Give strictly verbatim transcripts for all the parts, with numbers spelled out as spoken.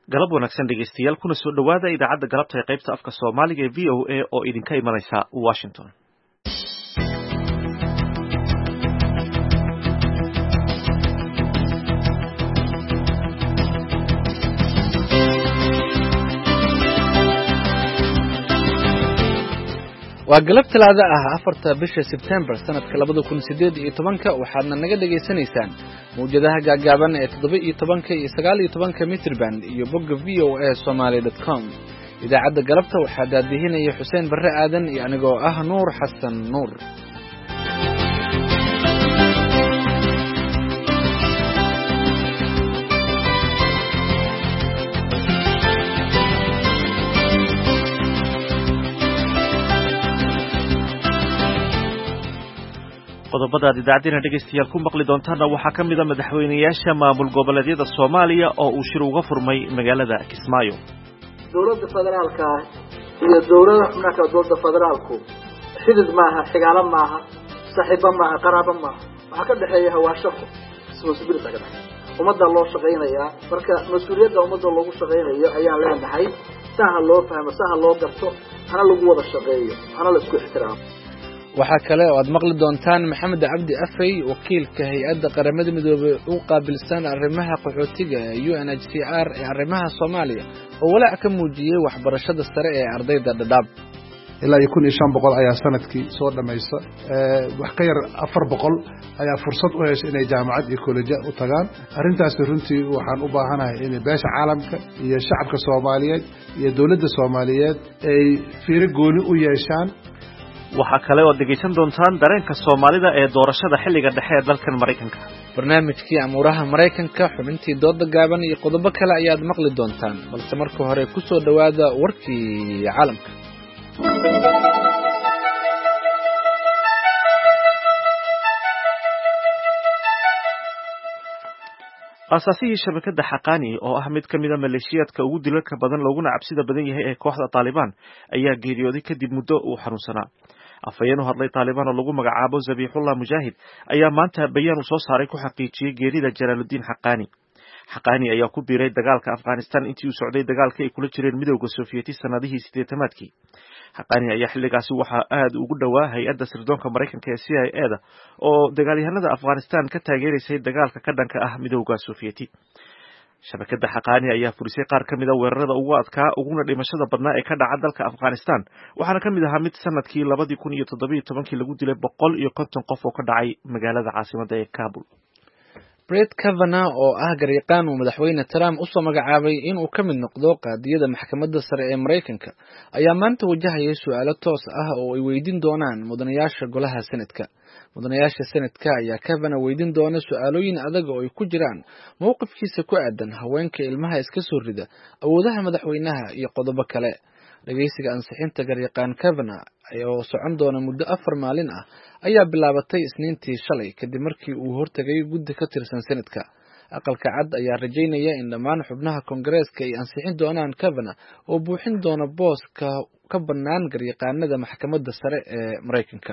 galab wanaagsan dhegeystayaal kuna soo dhawaada idaacadda galabta ee qaybta afka Soomaaliga ee V O A oo idinka imanaysa Washington. waa galab talaada ah afarta bisha September sanadka labada kun sideed iyo tobanka waxaadna naga dhageysanaysaan mowjadaha gaagaaban ee toddoba iyo tobanka iyo sagaal iyo tobanka mitir band iyo bogga v o a somali dot com. idaacadda galabta waxaa daadihinaya Xuseen Barre Aadan iyo anigoo ah Nuur Xasan Nuur. qodobada idaacadina dhageystayaal ku maqli doontaana waxaa ka mid ah madaxweynayaasha maamul goboleedyada Soomaaliya oo uu shir uga furmay magaalada Kismaayo. dowladda federaalka iyo dowladda xubnaha dowladda federaalku xidid maaha xigaalo maaha saaxiibo maaha qaraabo maaha waxa ka dhaxeeya waa shaqo responsibility ka dhaxeeya ummadda loo shaqeynayaa marka mas'uuliyadda ummadda loogu shaqeynayo ayaa leenahay saha loo fahmo saha loo garto hana lagu wada shaqeeyo hana la isku ixtiraamo. waxaa kale oo aad maqli doontaan Maxamed Cabdi Afay wakiilka hay'adda qaramada midoobay u qaabilsan arrimaha qaxootiga ee U N H C R ee arrimaha Soomaaliya oo walaac ka muujiyay waxbarashada sare ee ardayda Dadaab. ilaa kun iyo shan boqol ayaa sanadkii soo dhamaysa wax ka yar afar boqol ayaa fursad u heshay inay jaamacad iyo college u tagaan. arrintaas runtii waxaan u baahanahay in beesha caalamka iyo shacabka Soomaaliyeed iyo dawladda Soomaaliyeed ay fiiro gooni u yeeshaan. waxaa kale oo dhegeysan doontaan dareenka Soomaalida ee doorashada xilliga dhexe ee dalkan Mareykanka. barnaamijkii amuuraha Mareykanka, xubintii dooda gaaban iyo qodobo kale ayaad maqli doontaan, balse marka hore ku soo dhawaada warkii caalamka. asaasihii shabakada Xaqani oo ah mid kamid ah maleeshiyadka ugu dilalka badan looguna cabsida badan yahay ee kooxda Taliban ayaa geeriyooday kadib muddo uu xanuunsanaa. afayeen u hadlay Taliban oo lagu magacaabo Zabihullah Mujahid ayaa maanta bayaan u soo saaray ku xaqiijiyay geerida Jalaaluddin Xaqani. Xaqani ayaa ku biiray dagaalka Afghanistan intii uu socday dagaalkii ay kula jireen midowga Soviyeeti sanadihii siddeetamaadkii. Xaqani ayaa xilligaasi waxaa aad ugu dhawaa hay'adda sirdoonka Mareykanka ee C I A da oo dagaalyahanada Afghanistan ka taageereysay dagaalka ka dhanka ah midowga Soviyeeti. shabakada Xaqani ayaa furisay qaar ka mid ah weerarada ugu adkaa uguna dhimashada badnaa ee ka dhaca dalka Afghanistan, waxaana ka mid ahaa mid sanadkii labada kun iyo toddoba iyo tobankii lagu dilay boqol iyo konton qof oo ka dhacay magaalada caasimadda ee Kabul. Brett Kavanaugh oo ah garyaqaan uu madaxweyne Trump u soo magacaabay in uu ka mid noqdo qaadiyada maxkamadda sare ee Mareykanka ayaa maanta wajahaya su'aalo toos ah oo ay weydiin doonaan mudanayaasha golaha Senatka. mudanayaasha Senatka ayaa Kavanaugh weydiin doona su'aalooyin adag oo ay ku jiraan mowqifkiisa ku aadan haweenka ilmaha iska soo rida, awoodaha madaxweynaha iyo qodobo kale. dhageysiga ansixinta garyaqaan Kavanaugh oo socon doona muddo afar maalin ah ayaa bilaabatay Isniintii shalay kadib markii uu hortagay guddi ka tirsan Senatka. aqalka cad ayaa rajaynaya in dhammaan xubnaha Koongareeska ay ansixin doonaan Kavanaugh oo buuxin doona booska ka bannaan garyaqaanada maxkamadda sare ee Mareykanka.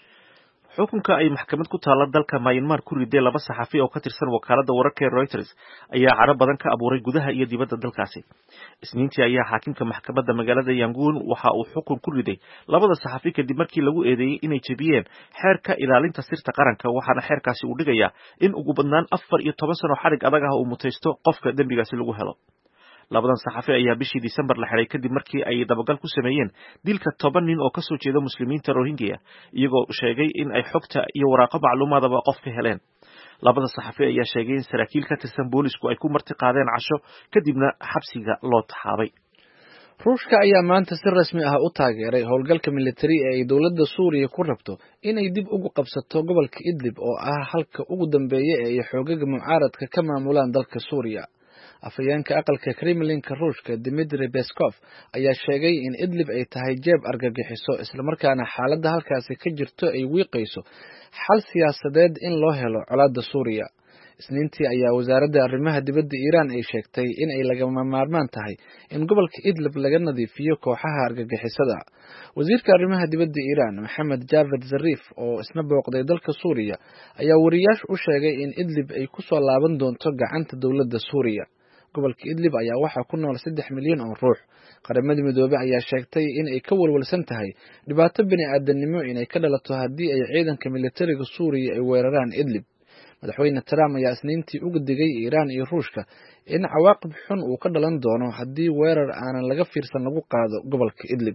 xukunka ay maxkamad ku taala dalka Myanmar ku riday laba saxafi oo ka tirsan wakaaladda wararka ee Reuters ayaa carab badan ka abuuray gudaha iyo dibadda dalkaasi. Isniintii ayaa xaakimka maxkamadda magaalada Yangon waxa uu xukun ku riday labada saxafi kadib markii lagu eedeeyay inay jabiyeen xeerka ilaalinta sirta qaranka, waxaana xeerkaasi uu dhigayaa in ugu badnaan afar iyo toban sano xarig adag ah uu mutaysto qofka dembigaasi lagu helo. labadan saxafi ayaa bishii December la xiray kadib markii ay dabagal ku sameeyeen dilka toban nin oo ka soo jeeda muslimiinta Rohingya, iyagoo sheegay in ay xogta iyo waraaqo macluumaadaba qof ka heleen. labada saxafi ayaa sheegay in saraakiil ka tirsan boolisku ay ku marti qaadeen casho kadibna xabsiga loo taxaabay. Ruushka ayaa maanta si rasmi ah u taageeray howlgalka militari ee ay dowladda Suuriya ku rabto inay dib ugu qabsato gobolka Idlib oo ah halka ugu dambeeya ee ay xoogaga mucaaradka ka maamulaan dalka Suuriya. afayeenka aqalka Kremlinka Ruushka Dmitry Peskov ayaa sheegay in Idlib ay tahay jeeb argagixiso, isla markaana xaaladda halkaasi ka jirto ay wiiqayso xal siyaasadeed in loo helo colaadda Suuriya. Isniintii ayaa wasaaradda arrimaha dibadda Iiraan ay sheegtay in ay lagama maarmaan tahay in gobolka Idlib laga nadiifiyo kooxaha argagixisada. wasiirka arrimaha dibadda Iiraan Maxamed Javad Zarif oo isna booqday dalka Suuriya ayaa wariyaasha u sheegay in Idlib ay ku soo laaban doonto gacanta dowladda Suuriya. gobolka idlib ayaa waxaa ku nool saddex milyan oo ruux. qaramada midoobey ayaa sheegtay in ay ka walwalsan tahay dhibaato bini aadanimo inay ka dhalato haddii ay ciidanka militariga suuriya ay weeraraan idlib. madaxweyne trump ayaa isniintii uga digay iiraan iyo ruushka in cawaaqib xun uu ka dhalan doono haddii weerar aanan laga fiirsan lagu qaado gobolka idlib.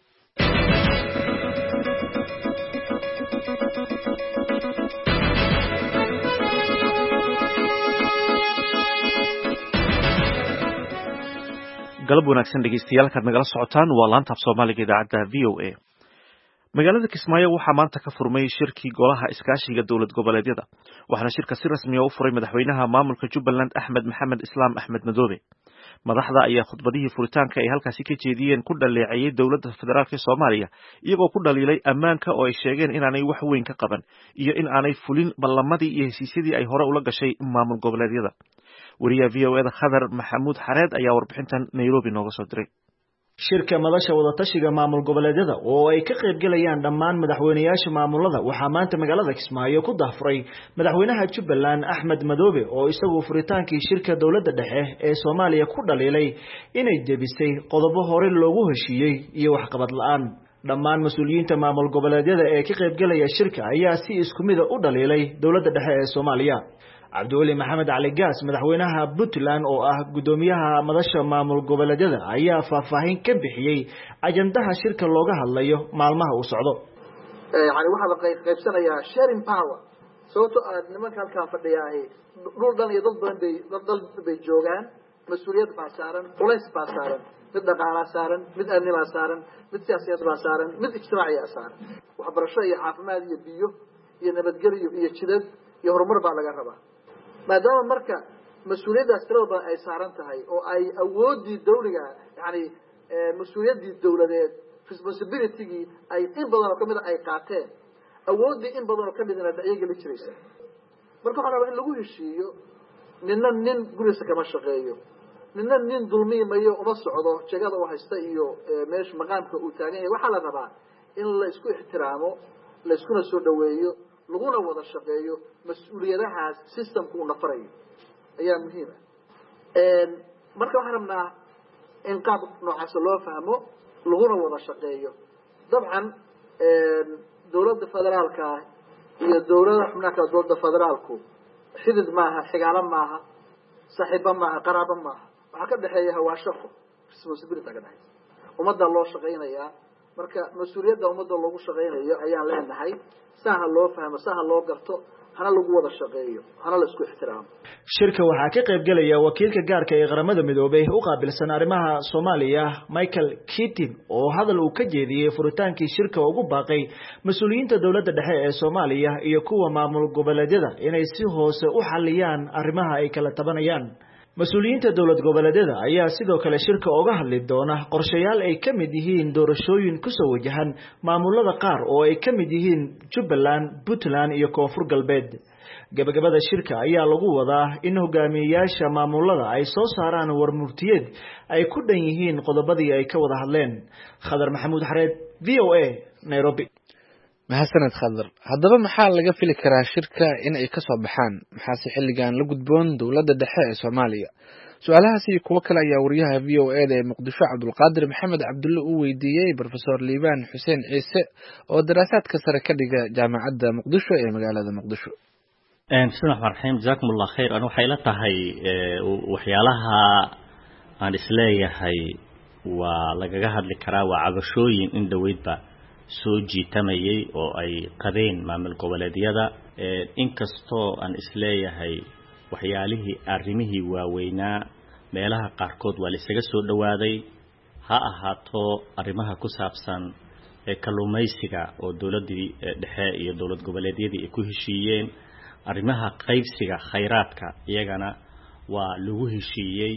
galab wanaagsan dhegeystayaal kaad nagala socotaan waa laanta af Soomaaliga idaacadda V O A. magaalada Kismaayo waxaa maanta ka furmay shirkii golaha iskaashiga dowlad goboleedyada waxaana shirka si rasmi ah u furay madaxweynaha maamulka Jubbaland Axmed Maxamed Islaam Axmed Madoobe. madaxda ayaa khudbadihii furitaanka ay halkaasi ka jeediyeen ku dhaleeceeyay dowladda federaalka Soomaaliya iyagoo ku dhaliilay ammaanka oo ay sheegeen inaanay wax weyn ka qaban iyo in aanay fulin ballamadii iyo heshiisyadii ay hore ula gashay maamul goboleedyada. wariyaha V O A da Khadar Maxamuud Xareed ayaa warbixintan Nairobi nooga soo diray. shirka madasha wada tashiga maamul goboleedyada oo ay ka qayb galayaan dhammaan madaxweynayaasha maamulada waxaa maanta magaalada Kismaayo ku dahfuray madaxweynaha Jubbaland Axmed Madoobe oo isagu furitaankii shirka dowladda dhexe ee Soomaaliya ku dhaliilay inay jebisay qodobo hore loogu heshiiyey iyo wax qabad la'aan. dhammaan mas'uuliyiinta maamul goboleedyada ee ka qayb galaya shirka ayaa si isku mid ah u dhaliilay dowladda dhexe ee Soomaaliya. Cabdiweli Maxamed Cali Gaas madaxweynaha Puntland oo ah gudoomiyaha madasha maamul goboleedyada ayaa faahfaahin ka bixiyay ajandaha shirka looga hadlayo maalmaha uu socdo. ee yani waxa la qaybsanayaa sharing power sababtoo ah nimanka halkaan fadhiyaay dhul dhan iyo dad badan bay dad bay joogaan mas'uuliyad baa saaran culays baa saaran mid dhaqaalaha saaran mid amni baa saaran mid siyaasad baa saaran mid ijtimaaci ah saaran waxbarasho iyo caafimaad iyo biyo iyo nabadgelyo iyo jidad iyo horumar baa laga rabaa. maadaama marka mas'uuliyadaas tirada badan ay saaran tahay oo ay awoodii dawliga yani mas'uuliyadii dawladeed responsibility-gii ay in badan oo kamid ay qaateen awoodii in badan oo kamid ah ayaga la jiraysa. marka waxa rabaa in lagu heshiiyo ninna nin gurigiisa kama shaqeeyo ninna nin dulmiimayo uma socdo jagada uu haysta iyo meesha maqaamka uu taagan yahay. waxaa la rabaa in la isku ixtiraamo la iskuna soo dhaweeyo laguna wada shaqeeyo mas'uuliyadahaas systemku uu nafarayo ayaa muhiim ah. een marka waxaan rabnaa in qaab noocaas loo fahmo laguna wada shaqeeyo. dabcan een dowladda federaalka iyo dowladda xubnaha dowladda federaalku xidid maaha xigaalo maaha saaxiibo maaha qaraabo maaha waxa ka dhaxeeya waa shaqo responsibility ka dhaxeeya ummadda loo shaqeynayaa. marka mas'uuliyadda ummadda loogu shaqeynayo ayaan leenahay saha loo fahmo saha loo garto hana lagu wada shaqeeyo hana la isku ixtiraamo. shirka waxaa ka qayb galaya wakiilka gaarka ee qaramada midoobay u qaabilsan arrimaha Soomaaliya Michael Keating oo hadal uu ka jeediyay furitaankii shirka ugu baaqay mas'uuliyiinta dowladda dhexe ee Soomaaliya iyo kuwa maamul goboleedyada inay si hoose u xaliyaan arrimaha ay kala tabanayaan. mas'uuliyiinta dowlad goboleedyada ayaa sidoo kale shirka uga hadli doona qorshayaal ay ka mid yihiin doorashooyin ku soo wajahan maamulada qaar oo ay ka mid yihiin Jubbaland, Puntland iyo Koonfur Galbeed. gabagabada shirka ayaa lagu wadaa in hogaamiyayaasha maamulada ay soo saaraan warmurtiyeed ay ku dhan yihiin qodobadii ay ka wada hadleen. Khadar Maxamuud Xareed, V O A, Nairobi. mahadsaned Khadar. haddaba maxaa laga fili karaa shirka in ay ka soo baxaan maxaase xilligan la gudboon dowladda dhexe ee Soomaaliya? su'aalahaasi iyo kuwo kale ayaa wariyaha V O A da ee Muqdisho Cabdulqaadir Maxamed Cabdulle u weydiiyey Professor Liibaan Xuseen Ciise oo daraasaadka sare ka dhiga jaamacadda Muqdisho ee magaalada Muqdisho. bismillaahir rahmaanir rahiim jazakumullahu khayr. anu waxay la tahay waxyaalaha aan isleeyahay waa lagaga hadli karaa waa cabashooyin in dhaweydba soo jiitamayay oo ay qabeen maamul goboleedyada inkastoo aan isleeyahay waxyaalihii arrimihii waaweynaa meelaha qaarkood waa la isaga soo dhawaaday ha ahaato arrimaha ku saabsan ee kalluumaysiga oo dowladii dhexe iyo dowlad goboleedyadii ay ku heshiiyeen arrimaha qaybsiga khayraadka iyagana waa lagu heshiiyey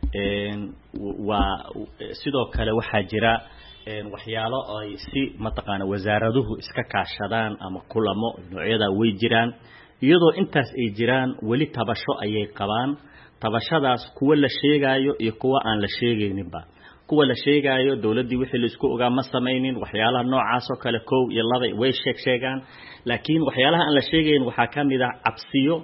waa sidoo kale waxaa jira waxyaalo ay si mataqaana wasaaraduhu iska kaashadaan ama kulamo noocyada way jiraan iyadoo intaas ay jiraan wali tabasho ayay qabaan tabashadaas kuwa la sheegayo iyo kuwa aan la sheegayninba kuwa la sheegayo dawladii wixii la isku ogaa ma sameeynin waxyaalaha noocaas oo kale koow iyo laba way sheeg sheegaan laakiin waxyaalaha aan la sheegayn waxa kamid ah cabsiyo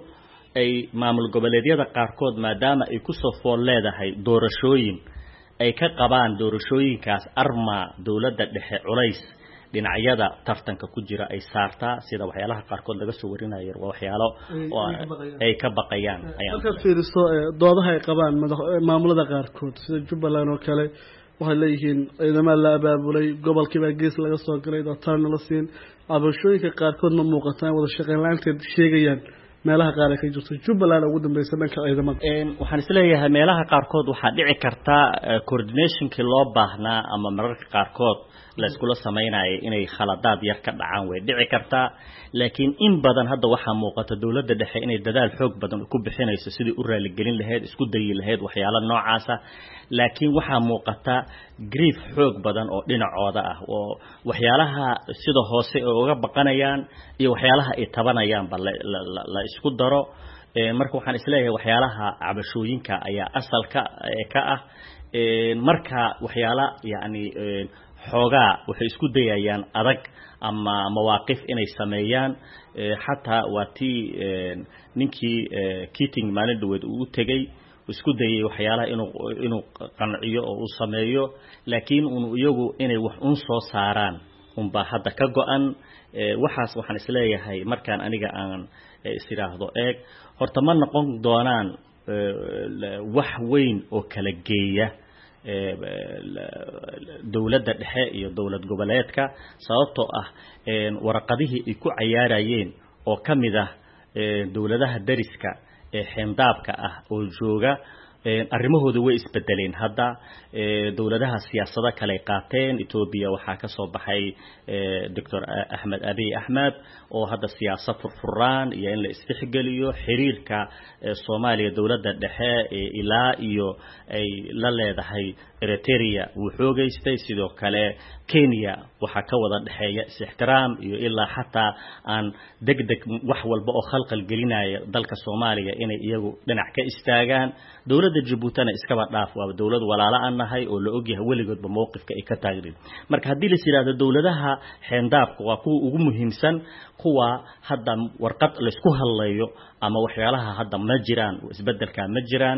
ay maamul goboleedyada qaarkood maadaama ay ku soo fool leedahay doorashooyin ay ka qabaan doorashooyinkaas arma dawladda dhexe culays dhinacyada tartanka ku jira ay saartaa sida waxyaalaha qaarkood laga soo warinayo waa waxyaalo ay ka baqayaan ayaan marka fiiriso doodaha ay qabaan maamulada qaarkood sida Jubbaland oo kale waxay leeyihiin ciidamada la abaabulay gobolkiiba gees laga soo galay dootarna la siin abashooyinka qaarkood ma muuqataan wada shaqeyn laanteed sheegayaan meelaha qaar ka jirto Jubbaland ugu dambeysay dhanka ciidamada een waxaan isleeyahay meelaha qaarkood waxa dhici karta coordinationkii loo baahnaa ama mararka qaarkood la isku la sameeyay inay khaladaad yar ka dhacaan way dhici kartaa laakiin in badan hadda waxa muuqata dawladda dhexe inay dadaal xoog badan ku bixinayso sidii u raali gelin lahayd isku dayi lahayd waxyaalo noocaas ah laakiin waxa muuqata grief xoog badan oo dhinacooda ah oo waxyaalaha sida hoose oo uga baqanayaan iyo waxyaalaha ay tabanayaan bal la isku daro ee marka waxaan isleeyahay waxyaalaha cabashooyinka ayaa asalka ka ah ee marka waxyaala yaani xoogaa waxay isku dayayaan adag ama mawaaqif inay sameeyaan xataa waati ninkii Keating maalin dhaweed uu tagay isku dayay waxyaalaha inuu inuu qanciyo oo uu sameeyo laakiin uu iyagu inay wax un soo saaraan un baa hadda ka go'an waxaas waxaan isleeyahay markaan aniga aan isiraahdo eeg horta ma noqon doonaan wax weyn oo kala geeya dawladda dhexe iyo dawlad goboleedka sababtoo ah warqadihii ay ku ciyaarayeen oo kamid ah dawladaha dariska ee xindaabka ah oo jooga arrimahooda way isbedeleen hadda dawladaha siyaasadda kale qaateen Ethiopia waxa ka soo baxay Doctor Ahmed Abiy Ahmed oo hadda siyaasad furfuraan iyo in la isdhexgeliyo xiriirka Soomaaliya dawladda dhexe ilaa iyo ay la leedahay Eritrea uu xoogaystay sidoo kale Kenya waxa ka wada dhaxeeya is-ixtiraam iyo ilaa xataa aan degdeg wax walba oo khalqal gelinaya dalka Soomaaliya inay iyagu dhinac ka istaagaan dawladda Djibouti iska ba dhaaf waa dawlad walaalo aan nahay oo la ogyahay waligoodba mowqifka ay ka taageereen marka hadii la siraado dawladaha xindaabka waa kuwa ugu muhiimsan kuwa hadda warqad la isku haleeyo ama waxyaalaha hadda ma jiraan isbedelka ma jiraan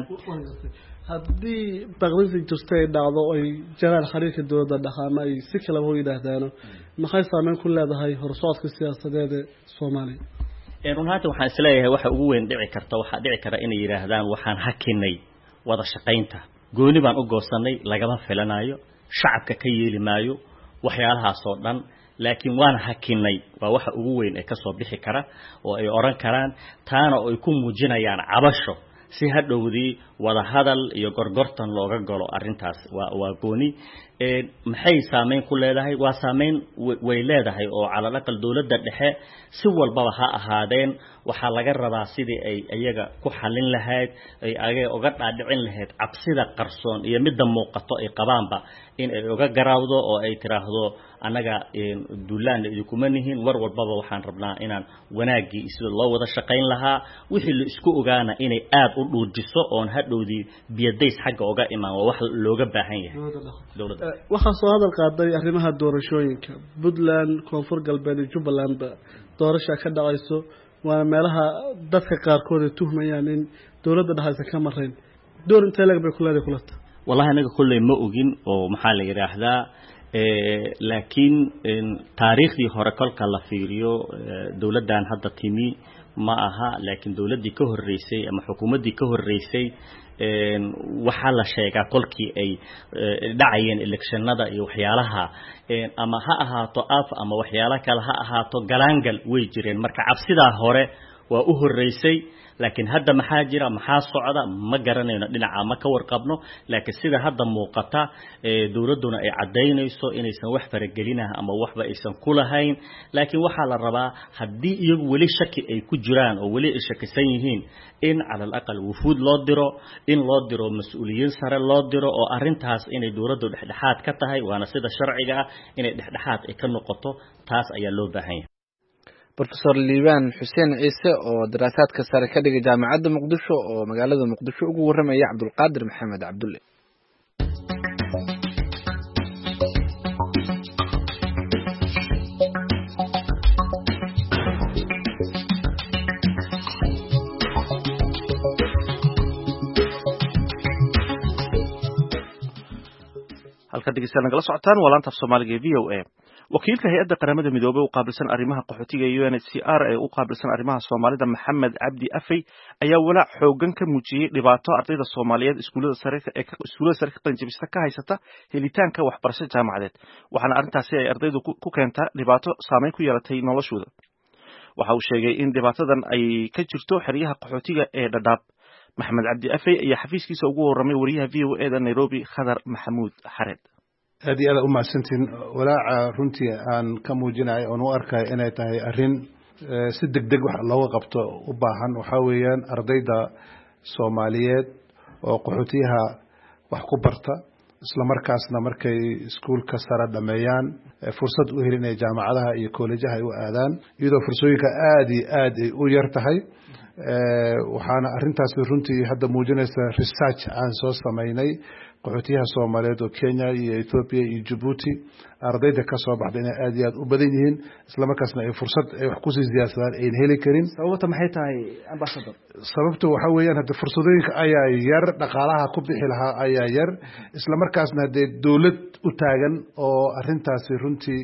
haddii baqdinta jirtay dhacdo ay jaraan xiriirka dawladda dhaqaama ay si kala u yiraahdaan maxay saameyn ku leedahay horsocodka siyaasadeed ee Soomaaliya ee runtii waxaan isleeyahay waxa ugu weyn dhici karta waxa dhici kara inay yiraahdaan waxaan hakinay wada shaqaynta gooni baan u goosanay lagama filanayo shacabka ka yeeli maayo waxyaalahaas oo dhan laakiin waan hakinay waa waxa ugu weyn ee ka soo bixi kara oo ay oran karaan taana oo ay ku muujinayaan cabasho si hadhowdii wada hadal iyo gorgortan looga galo arintaas waa waa gooni ee maxay saameyn ku leedahay waa saameyn way leedahay oo cala aqal dawladda dhexe si walba ha ahaadeen waxa laga rabaa sidii ay iyaga ku xalin lahayd ay ayay uga dhaadhicin lahayd cabsida qarsoon iyo midda muuqato ay qabaanba in ay uga garaawdo oo ay tiraahdo anaga duulaan idinku manihin war walbaba waxaan rabnaa inaan wanaagii sida loo wada shaqayn lahaa wixii la isku ogaana inay aad u dhuujiso oo hadhowdii biyadays xagga uga imaan wax looga baahan yahay dawladda waxa soo hadal qaaday arrimaha doorashooyinka Puntland Koonfur Galbeed iyo Jubbaland doorasho ka dhacayso waa meelaha dadka qaarkood ay tuhmayaan in dawladda dhaxaysa ka mareen door intee laga bay kuleedahay kulata wallahi anaga kullay ma ogin oo maxaa la yiraahdaa ee laakiin taariikhdii hore kolka la fiiriyo dawladdan hadda timi ma aha laakiin dawladdii ka horeysay ama xukuumaddii ka horeysay een waxa la sheegaa kolkii ay dhacayeen electionada iyo waxyaalaha een ama ha ahaato af ama waxyaalo kale ha ahaato galaangal way jireen marka cabsida hore waa u horeysay laakiin hadda maxaa jira maxaa socda ma garanayno dhinaca ma ka warqabno laakiin sida hadda muuqata ee dawladuna ay cadeynayso inaysan wax faragelinaha ama waxba aysan ku lahayn laakiin waxa la rabaa hadii iyagu wali shaki ay ku jiraan oo wali shakisan yihiin in ala aqal wufuud loo diro in loo diro mas'uuliyiin sare loo diro oo arintaas inay dawladdu dhexdhexaad ka tahay waana sida sharciga ah inay dhexdhexaad ay ka noqoto taas ayaa loo baahan yahay Professor Liban Hussein Ciise oo daraasaadka sare ka dhigay jaamacadda Muqdisho oo magaalada Muqdisho ugu waramaya Cabdulqaadir Maxamed Cabdulle halka dhegeystayaal nagala socotaan waa laanta af Soomaaliga V O A. wakiilka hay'adda qaramada midoobay u qaabilsan arrimaha qaxootiga U N H C R ee u qaabilsan arrimaha Soomaalida Maxamed Cabdi Afey ayaa walaac xoogan ka muujiyay dhibaato ardayda Soomaaliyeed iskuulada sare ee iskuulada sare ka qalinjabista ka haysata helitaanka waxbarasho jaamacadeed waxaana arrintaasi ay ardaydu ku keentaa dhibaato saameyn ku yeelatay noloshooda. waxa uu sheegay in dhibaatadan ay ka jirto xeryaha qaxootiga ee Dadaab. Maxamed Cabdi Afey ayaa xafiiskiisa ugu waramay wariyaha V O A da Nairobi Khadar Maxamuud Xared. aad iyo aad u mahadsantiin walaaca runtii aan ka muujinayo oo u arkay inay tahay arrin si degdeg wax looga qabto u baahan waxa weeyaan ardayda Soomaaliyeed oo qaxootiyaha wax ku barta isla markaasna markay iskuulka sare dhameeyaan fursad u helin inay jaamacadaha iyo kolleejaha ay u aadaan iyadoo fursooyinka aad iyo aad ay u yar tahay waxaana arrintaas runtii hadda muujinaysa research aan soo sameynay qaxootiyaha Soomaaliyeed oo Kenya iyo Ethiopia iyo Djibouti ardayda ka soo baxday inay aad iyo aad u badan yihiin isla markaasna ay fursad ay wax ku sii siyaasadaan ay heli karin. sababta maxay tahay ambassador? sababtu waxa weeyaan hadda fursadooyinka ayaa yar dhaqaalaha ku bixi lahaa ayaa yar isla markaasna hadee dawlad u taagan oo arrintaas runtii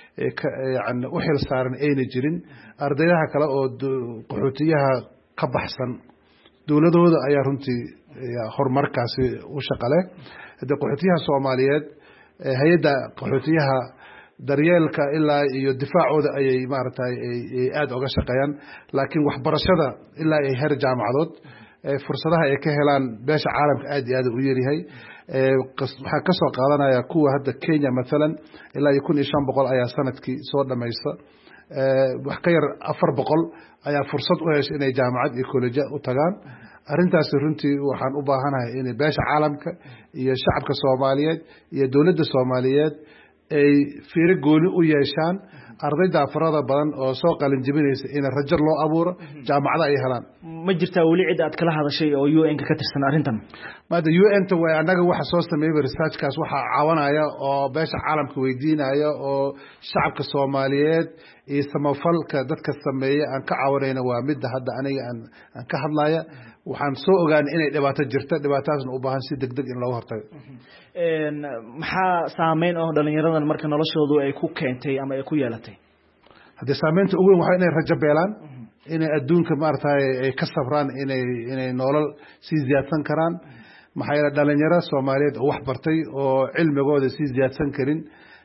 yani u xil saaran ayna jirin ardaydaha kale oo qaxootiyaha ka baxsan dawladooda ayaa runtii horumarkaasi u shaqale hadda qaxootiyaha Soomaaliyeed hay'adda qaxootiyaha daryeelka ilaa iyo difaacooda ayay maartay ay aad uga shaqeeyaan laakiin waxbarashada ilaa ay heer jaamacadood fursadaha ay ka helaan beesha caalamka aad iyo aad u yaryahay waxa ka soo qaadanaya kuwa hadda Kenya midalan ilaa kun iyo shan boqol ayaa sanadkii soo dhamaysta wax ka yar afar boqol ayaa fursad u heshay inay jaamacad iyo kolleeja u tagaan arrintaas runtii waxaan u baahanahay in beesha caalamka iyo shacabka Soomaaliyeed iyo dawladda Soomaaliyeed ay fiiro gooni u yeeshaan ardayda farada badan oo soo qalin jabinaysa in rajo loo abuuro jaamacada ay helaan. ma jirtaa wali cid aad kala hadashay oo U N ka ka tirsan arrintan? maada U N ta way anaga waxa soo sameeyay research kaas waxa caawanaya oo beesha caalamka weydiinaya oo shacabka Soomaaliyeed iyo samafalka dadka sameeya aan ka caawanayna waa mid hadda aniga aan aan ka hadlaya waxaan soo ogaan inay dhibaato jirto dhibaataasna u baahan si degdeg in loo hortago. een maxaa saameyn oo dhalinyaradan marka noloshoodu ay ku keentay ama ay ku yeelatay? hadii saameynta ugu weyn waxa inay rajo beelaan inay adduunka maartay ay ka sabraan inay inay nolol si ziyaadsan karaan maxay la dhalinyaro Soomaaliyeed oo wax bartay oo cilmigooda si ziyaadsan karin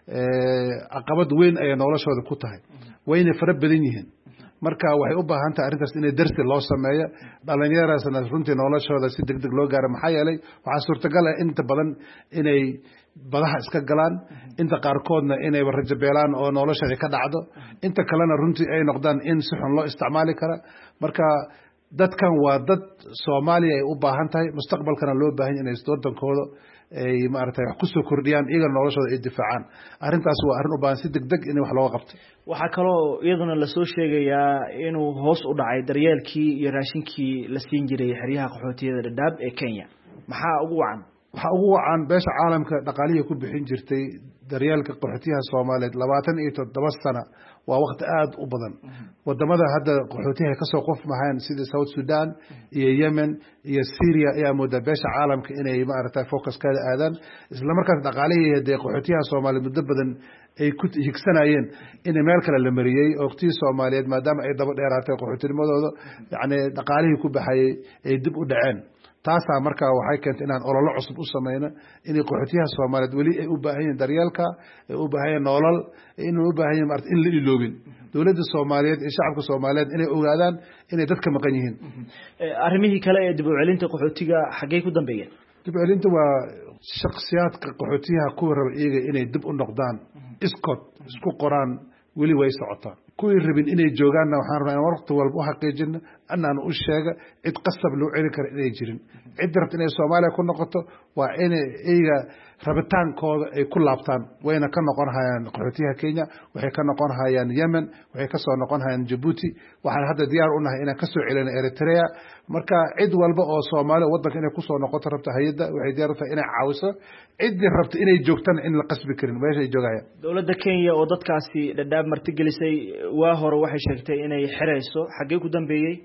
ee aqabad weyn ay noloshooda ku tahay wayna fara badan yihiin marka waxay u baahan tahay arrintaas inay darsi loo sameeyo dhalinyaradaasna runtii noloshooda si degdeg loo gaaro maxaa yeelay waxa suurtagal ah inta badan inay badaha iska galaan inta qaarkoodna inay rajo beelaan oo noloshooda ka dhacdo inta kalena runtii ay noqdaan in si xun loo isticmaali kara marka dadkan waa dad Soomaaliya ay u baahan tahay mustaqbalkana loo baahan yahay inay wadankooda ay maartay wax ku soo kordhiyaan iyaga noloshooda ay difaacaan arrintaas waa arrin u baahan si degdeg in wax looga qabto. waxa kaloo iyaduna la soo sheegayaa inuu hoos u dhacay daryeelkii iyo raashinkii la siin jiray xeryaha qaxootiyada Dadaab ee Kenya. maxaa ugu wacan? waxa ugu wacan beesha caalamka dhaqaalihi ku bixin jirtay daryeelka qaxootiyaha Soomaaliyeed labaatan iyo toddoba sano waa waqti aad u badan wadamada hadda qaxootiyaha ka soo qof mahan sida South Sudan iyo Yemen iyo Syria ayaa mooda beesha caalamka inay maartay focus ka aadaan isla markaas dhaqaalihi ee qaxootiyaha Soomaaliyeed muddo badan ay ku higsanayeen in meel kale la mariyay waqtii Soomaaliyeed maadaama ay daba dheeraatay qaxootimadooda yani dhaqaalihi ku baxay ay dib u dhaceen taasa marka waxay keentay inaan ololo cusub u sameeyno in qaxootiyaha Soomaaliyeed wali ay u baahan yihiin daryeelka ay u baahan yihiin nolol in u baahan yihiin marti in la iloobin dawladda Soomaaliyeed iyo shacabka Soomaaliyeed inay ogaadaan inay dadka maqan yihiin. arrimihii kale ee dib u celinta qaxootiga xagee ku dambeeyeen? dib u celinta waa shakhsiyaadka qaxootiyaha ku raba iyaga inay dib u noqdaan iskood isku qoraan wali way socotaa kuwii rabin inay joogaanna waxaan rabaa in waqti walba u xaqiijino annaan u sheega cid qasab loo celin karo inay jirin cid rabta inay Soomaaliya ku noqoto waa in iyaga rabitaankooda ay ku laabtaan wayna ka noqon hayaan qaxootiyaha Kenya waxay ka noqon hayaan Yemen waxay ka soo noqon hayaan Djibouti waxaan hadda diyaar u nahay inaan ka soo celino Eritrea marka cid walba oo Soomaali wadanka inay ku soo noqoto rabta hay'adda waxay diyaar u tahay inay caawiso cid rabta inay joogtaan in la qasbi karin meesha ay joogayaan. dawladda Kenya oo dadkaasi Dadaab marti gelisay waa hore waxay sheegtay inay xirayso xagee ku dambeeyay?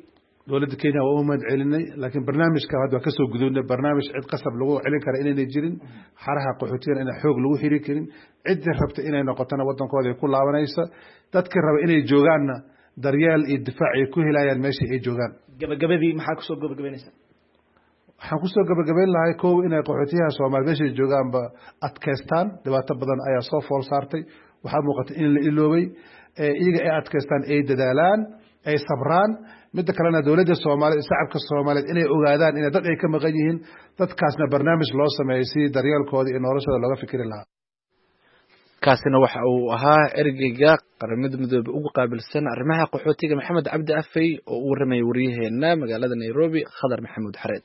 dowladda Kenya waa u mahadcelinay laakiin barnaamijka hadda ka soo gudubnay barnaamij cid qasab lagu celin kara inay jirin xaraha qaxootiga in xoog lagu xiri karin cid rabta inay noqotana wadankooda ay ku laabanaysa dadka raba inay joogaanna daryeel iyo difaac ay ku helayaan meesha ay joogaan gabagabadii maxaa ku soo gabagabeynaysaa waxaan ku soo gabagabeyn lahay koow inay qaxootiyaha Soomaaliyeed meesha joogaanba adkeystaan dhibaato badan ayaa soo fool saartay waxaa muuqata in la iloobay iyaga ay adkeystaan ay dadaalaan ay sabraan mid kalena dawladda Soomaaliyeed shacabka Soomaaliyeed inay ogaadaan in dad ay ka maqan yihiin dadkaasna barnaamij loo sameeyay si daryeelkooda iyo noloshooda looga fikiri lahaa kaasina waxa uu ahaa ergeyga qaramada midoobe ugu qaabilsan arrimaha qaxootiga Maxamed Cabdi Afay oo uu warramay wariyaheena magaalada Nairobi Khadar Maxamuud Xareed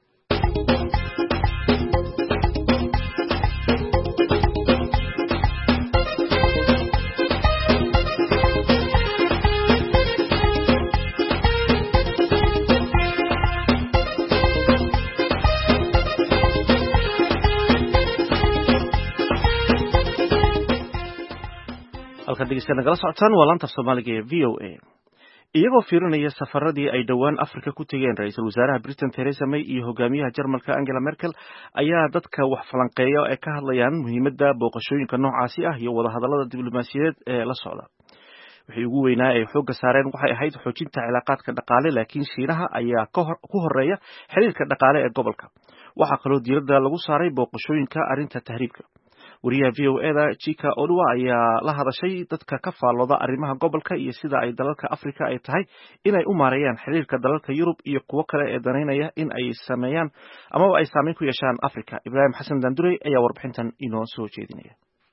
halkan dhegeystayaal nagala socotaan waa laanta Soomaaliga ee V O A iyagoo fiirinaya safaradii ay dhowaan Afrika ku tageen ra'iisul wasaaraha Britain Theresa May iyo hogaamiyaha Jarmalka Angela Merkel ayaa dadka wax falanqeeya ee ka hadlayaan muhiimadda booqashooyinka noocaasi ah iyo wada hadallada diblomaasiyadeed ee la socda wixii ugu weynaa ay xoogga saareen waxay ahayd xoojinta cilaaqaadka dhaqaale laakiin Shiinaha ayaa ku horeeya xiriirka dhaqaale ee gobolka waxa kaloo diiradda lagu saaray booqashooyinka arinta tahriibka wariyaha V O A-da Chika Odwa ayaa la hadashay dadka ka faallooda arrimaha gobolka iyo sida ay dalalka Afrika ay tahay inay u maareeyaan xiriirka dalalka Yurub iyo kuwo kale ee daneynaya in ay sameeyaan ama ay saameyn ku yeeshaan Afrika. Ibrahim Xasan Dandurey ayaa warbixintan inoo soo jeedinaya.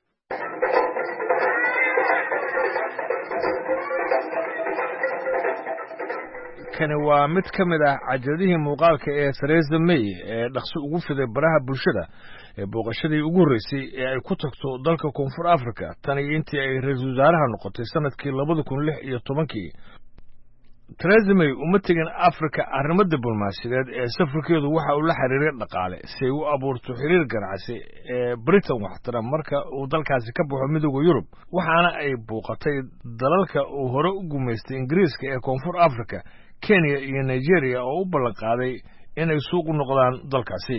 kani waa mid ka mid ah cajaladihii muuqaalka ee Theresa May ee dhaqso ugu fiday baraha bulshada ee booqashadii ugu horeysay ee ay ku tagto dalka Koonfur Afrika tan iyo intii ay ra'iisul wasaaraha noqotay sanadkii laba kun lix iyo tobankii. Theresa May uma tegin Afrika arrimo diblomaasiyadeed ee safarkeedu waxa uu la xiriiray dhaqaale si ay u abuurto xiriir ganacsi ee Britain waxtara marka uu dalkaasi ka baxo midowga Yurub waxaana ay booqatay dalalka uu hore u gumaystay Ingiriiska ee Koonfur Afrika Kenya iyo Nigeria oo u ballan qaaday inay suuq u noqdaan dalkaasi.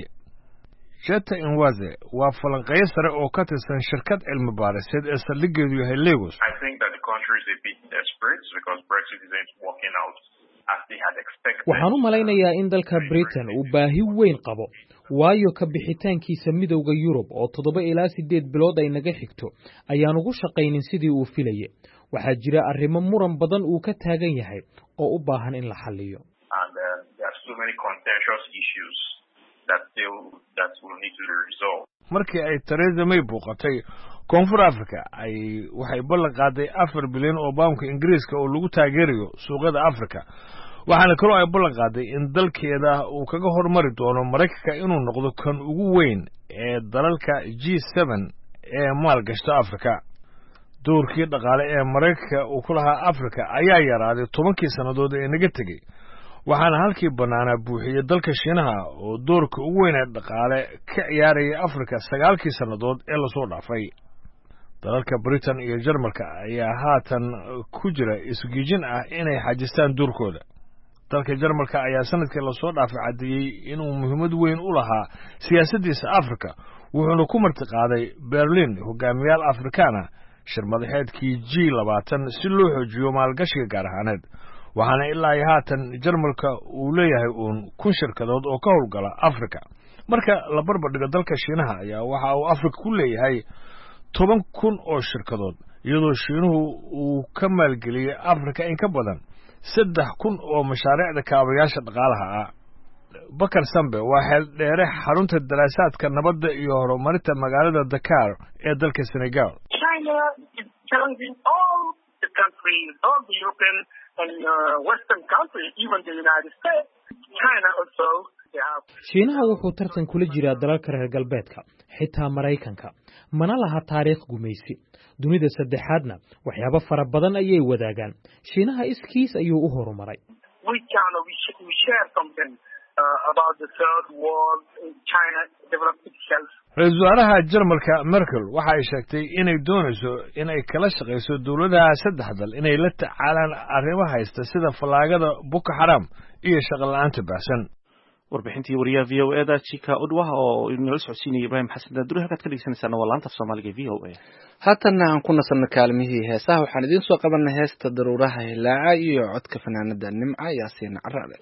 Jetta Inwaze waa falanqeeyo sare oo ka tirsan shirkad cilmi baariseed ee saldhigeedu yahay Lagos. I think that the country is a bit desperate because Brexit isn't working out as they had expected. Waxaan u malaynayaa in dalka Britain uu baahi weyn qabo waayo ka bixitaankiisa midowga Yurub oo toddoba ilaa sideed bilood ay naga xigto ayaan ugu shaqaynin sidii uu filayay. Waxaa jira arrimo muran badan uu ka taagan yahay oo u baahan in la xalliyo. And uh, there are so many contentious issues that still that will need to be resolved. Markii ay Theresa May booqatay Koonfur Afrika ay waxay ballan qaaday afar bilyan oo pound Ingiriiska oo lagu taageerayo suuqyada Afrika. waxaana kaloo ay ballan qaaday in dalkeeda uu kaga hormari doono Mareykanka inuu noqdo kan ugu weyn ee dalalka G seven ee maalgashada Afrika. doorkii dhaqaale ee Mareykanka uu ku lahaa Afrika ayaa yaraaday tobankii sanadood ee naga tegay waxaana halkii banaana buuxiyay dalka Shiinaha oo doorka ugu weyn ee dhaqaale ka ciyaaraya Afrika sagaalkii sanadood ee la soo dhaafay. dalalka Britain iyo Jarmalka ayaa haatan ku jira isgiijin ah inay xajistaan doorkooda. dalka Jarmalka ayaa sanadkii la soo dhaafay cadeeyay inuu muhiimad weyn u lahaa siyaasaddiisa Afrika wuxuuna ku martiqaaday Berlin hogaamiyaal Afrikaana shir madaxeedkii G labaatan si loo xoojiyo maalgashiga gaar ahaaneed waxaana ilaa iyo haatan Jarmalka uu leeyahay uun kun shirkadood oo ka howlgala Afrika. marka la barbar dhigo dalka Shiinaha ayaa waxa uu Afrika ku leeyahay toban kun oo shirkadood iyadoo Shiinuhu uu ka maalgeliyay Afrika in ka badan saddex kun oo mashaariicda kaabayaasha dhaqaalaha ah. Bakar Sambe waa xeel dheere xarunta daraasaadka nabadda iyo horumarinta magaalada Dakar ee dalka Senegal. China is challenging all the countries, all the European and uh, Western countries, even the United States. China also. Shiinaha wuxuu tartan kula jiraa dalalka reer galbeedka xitaa Mareykanka mana laha taariikh gumaysi. dunida saddexaadna waxyaabo fara badan ayay wadaagaan. Shiinaha iskiis ayuu u horumaray. We can we share something uh, about the third world. China developed itself ra-iisul wasaaraha jarmalka merkel waxa ay sheegtay inay doonayso in ay kala shaqayso dowladaha saddex dal inay la tacaalaan arrimo haysta sida fallaagada boko xaram iyo shaqo la-aanta baahsan warbixintii wariyaha v o e da jika udwah oo inala socodsiinaya ibraahim xasan daaduri halkaad ka dhegeysanaysaana waa laanta af soomaaliga v o a haatanna aan ku nasanno kaalmihii heesaha waxaan idiin soo qabanay heesta daruuraha hilaaca iyo codka fanaanada nimca yaasiin caraale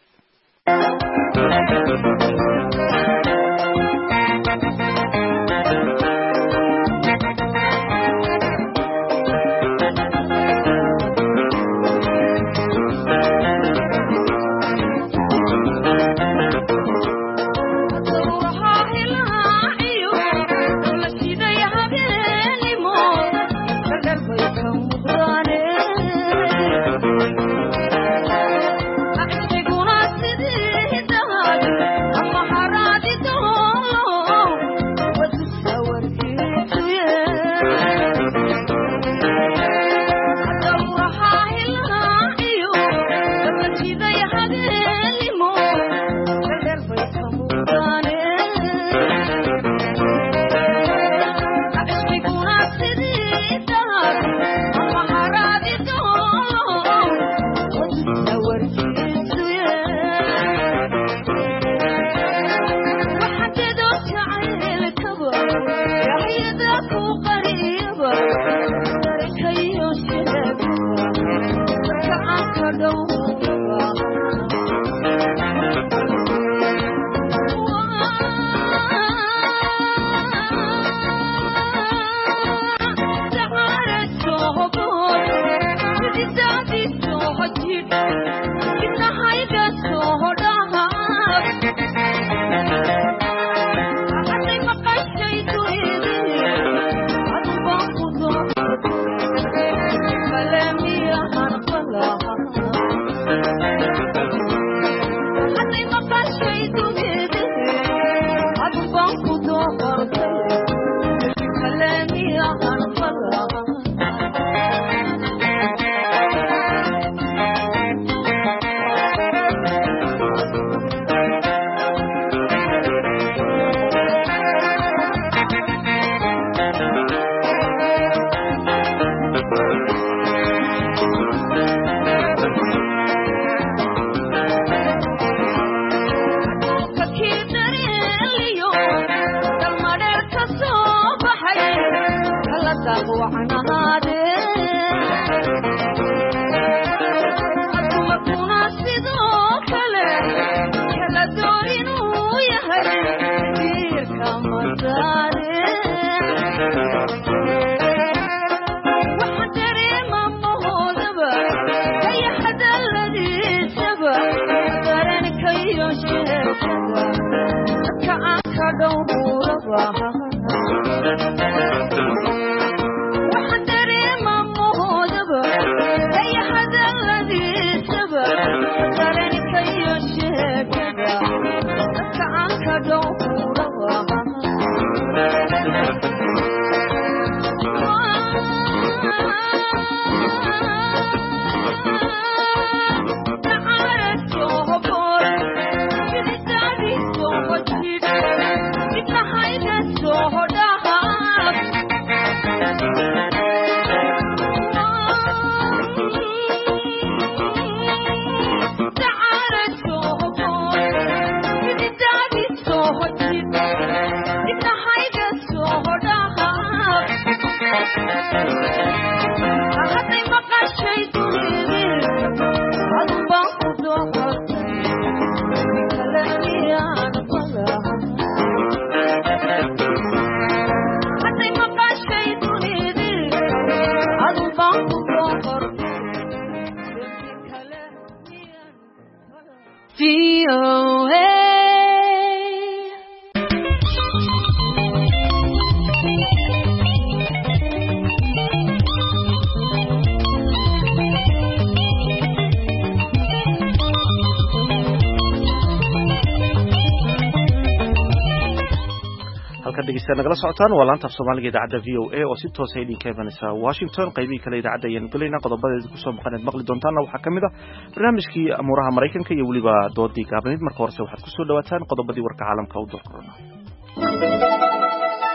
nagala socotaan waa laanta af soomaaliga idaacadda v o a oo si toosa idinka imanaysa washington qaybihii kale idaacadda ayaanu gelaynaa qodobadeeda kusoo maqaneed maqli doontaanna waxaa ka mid ah barnaamijkii amuuraha maraykanka iyo weliba doodii gaabneyd marka horese waxaad kusoo dhawaataan qodobadii warka caalamka u door korona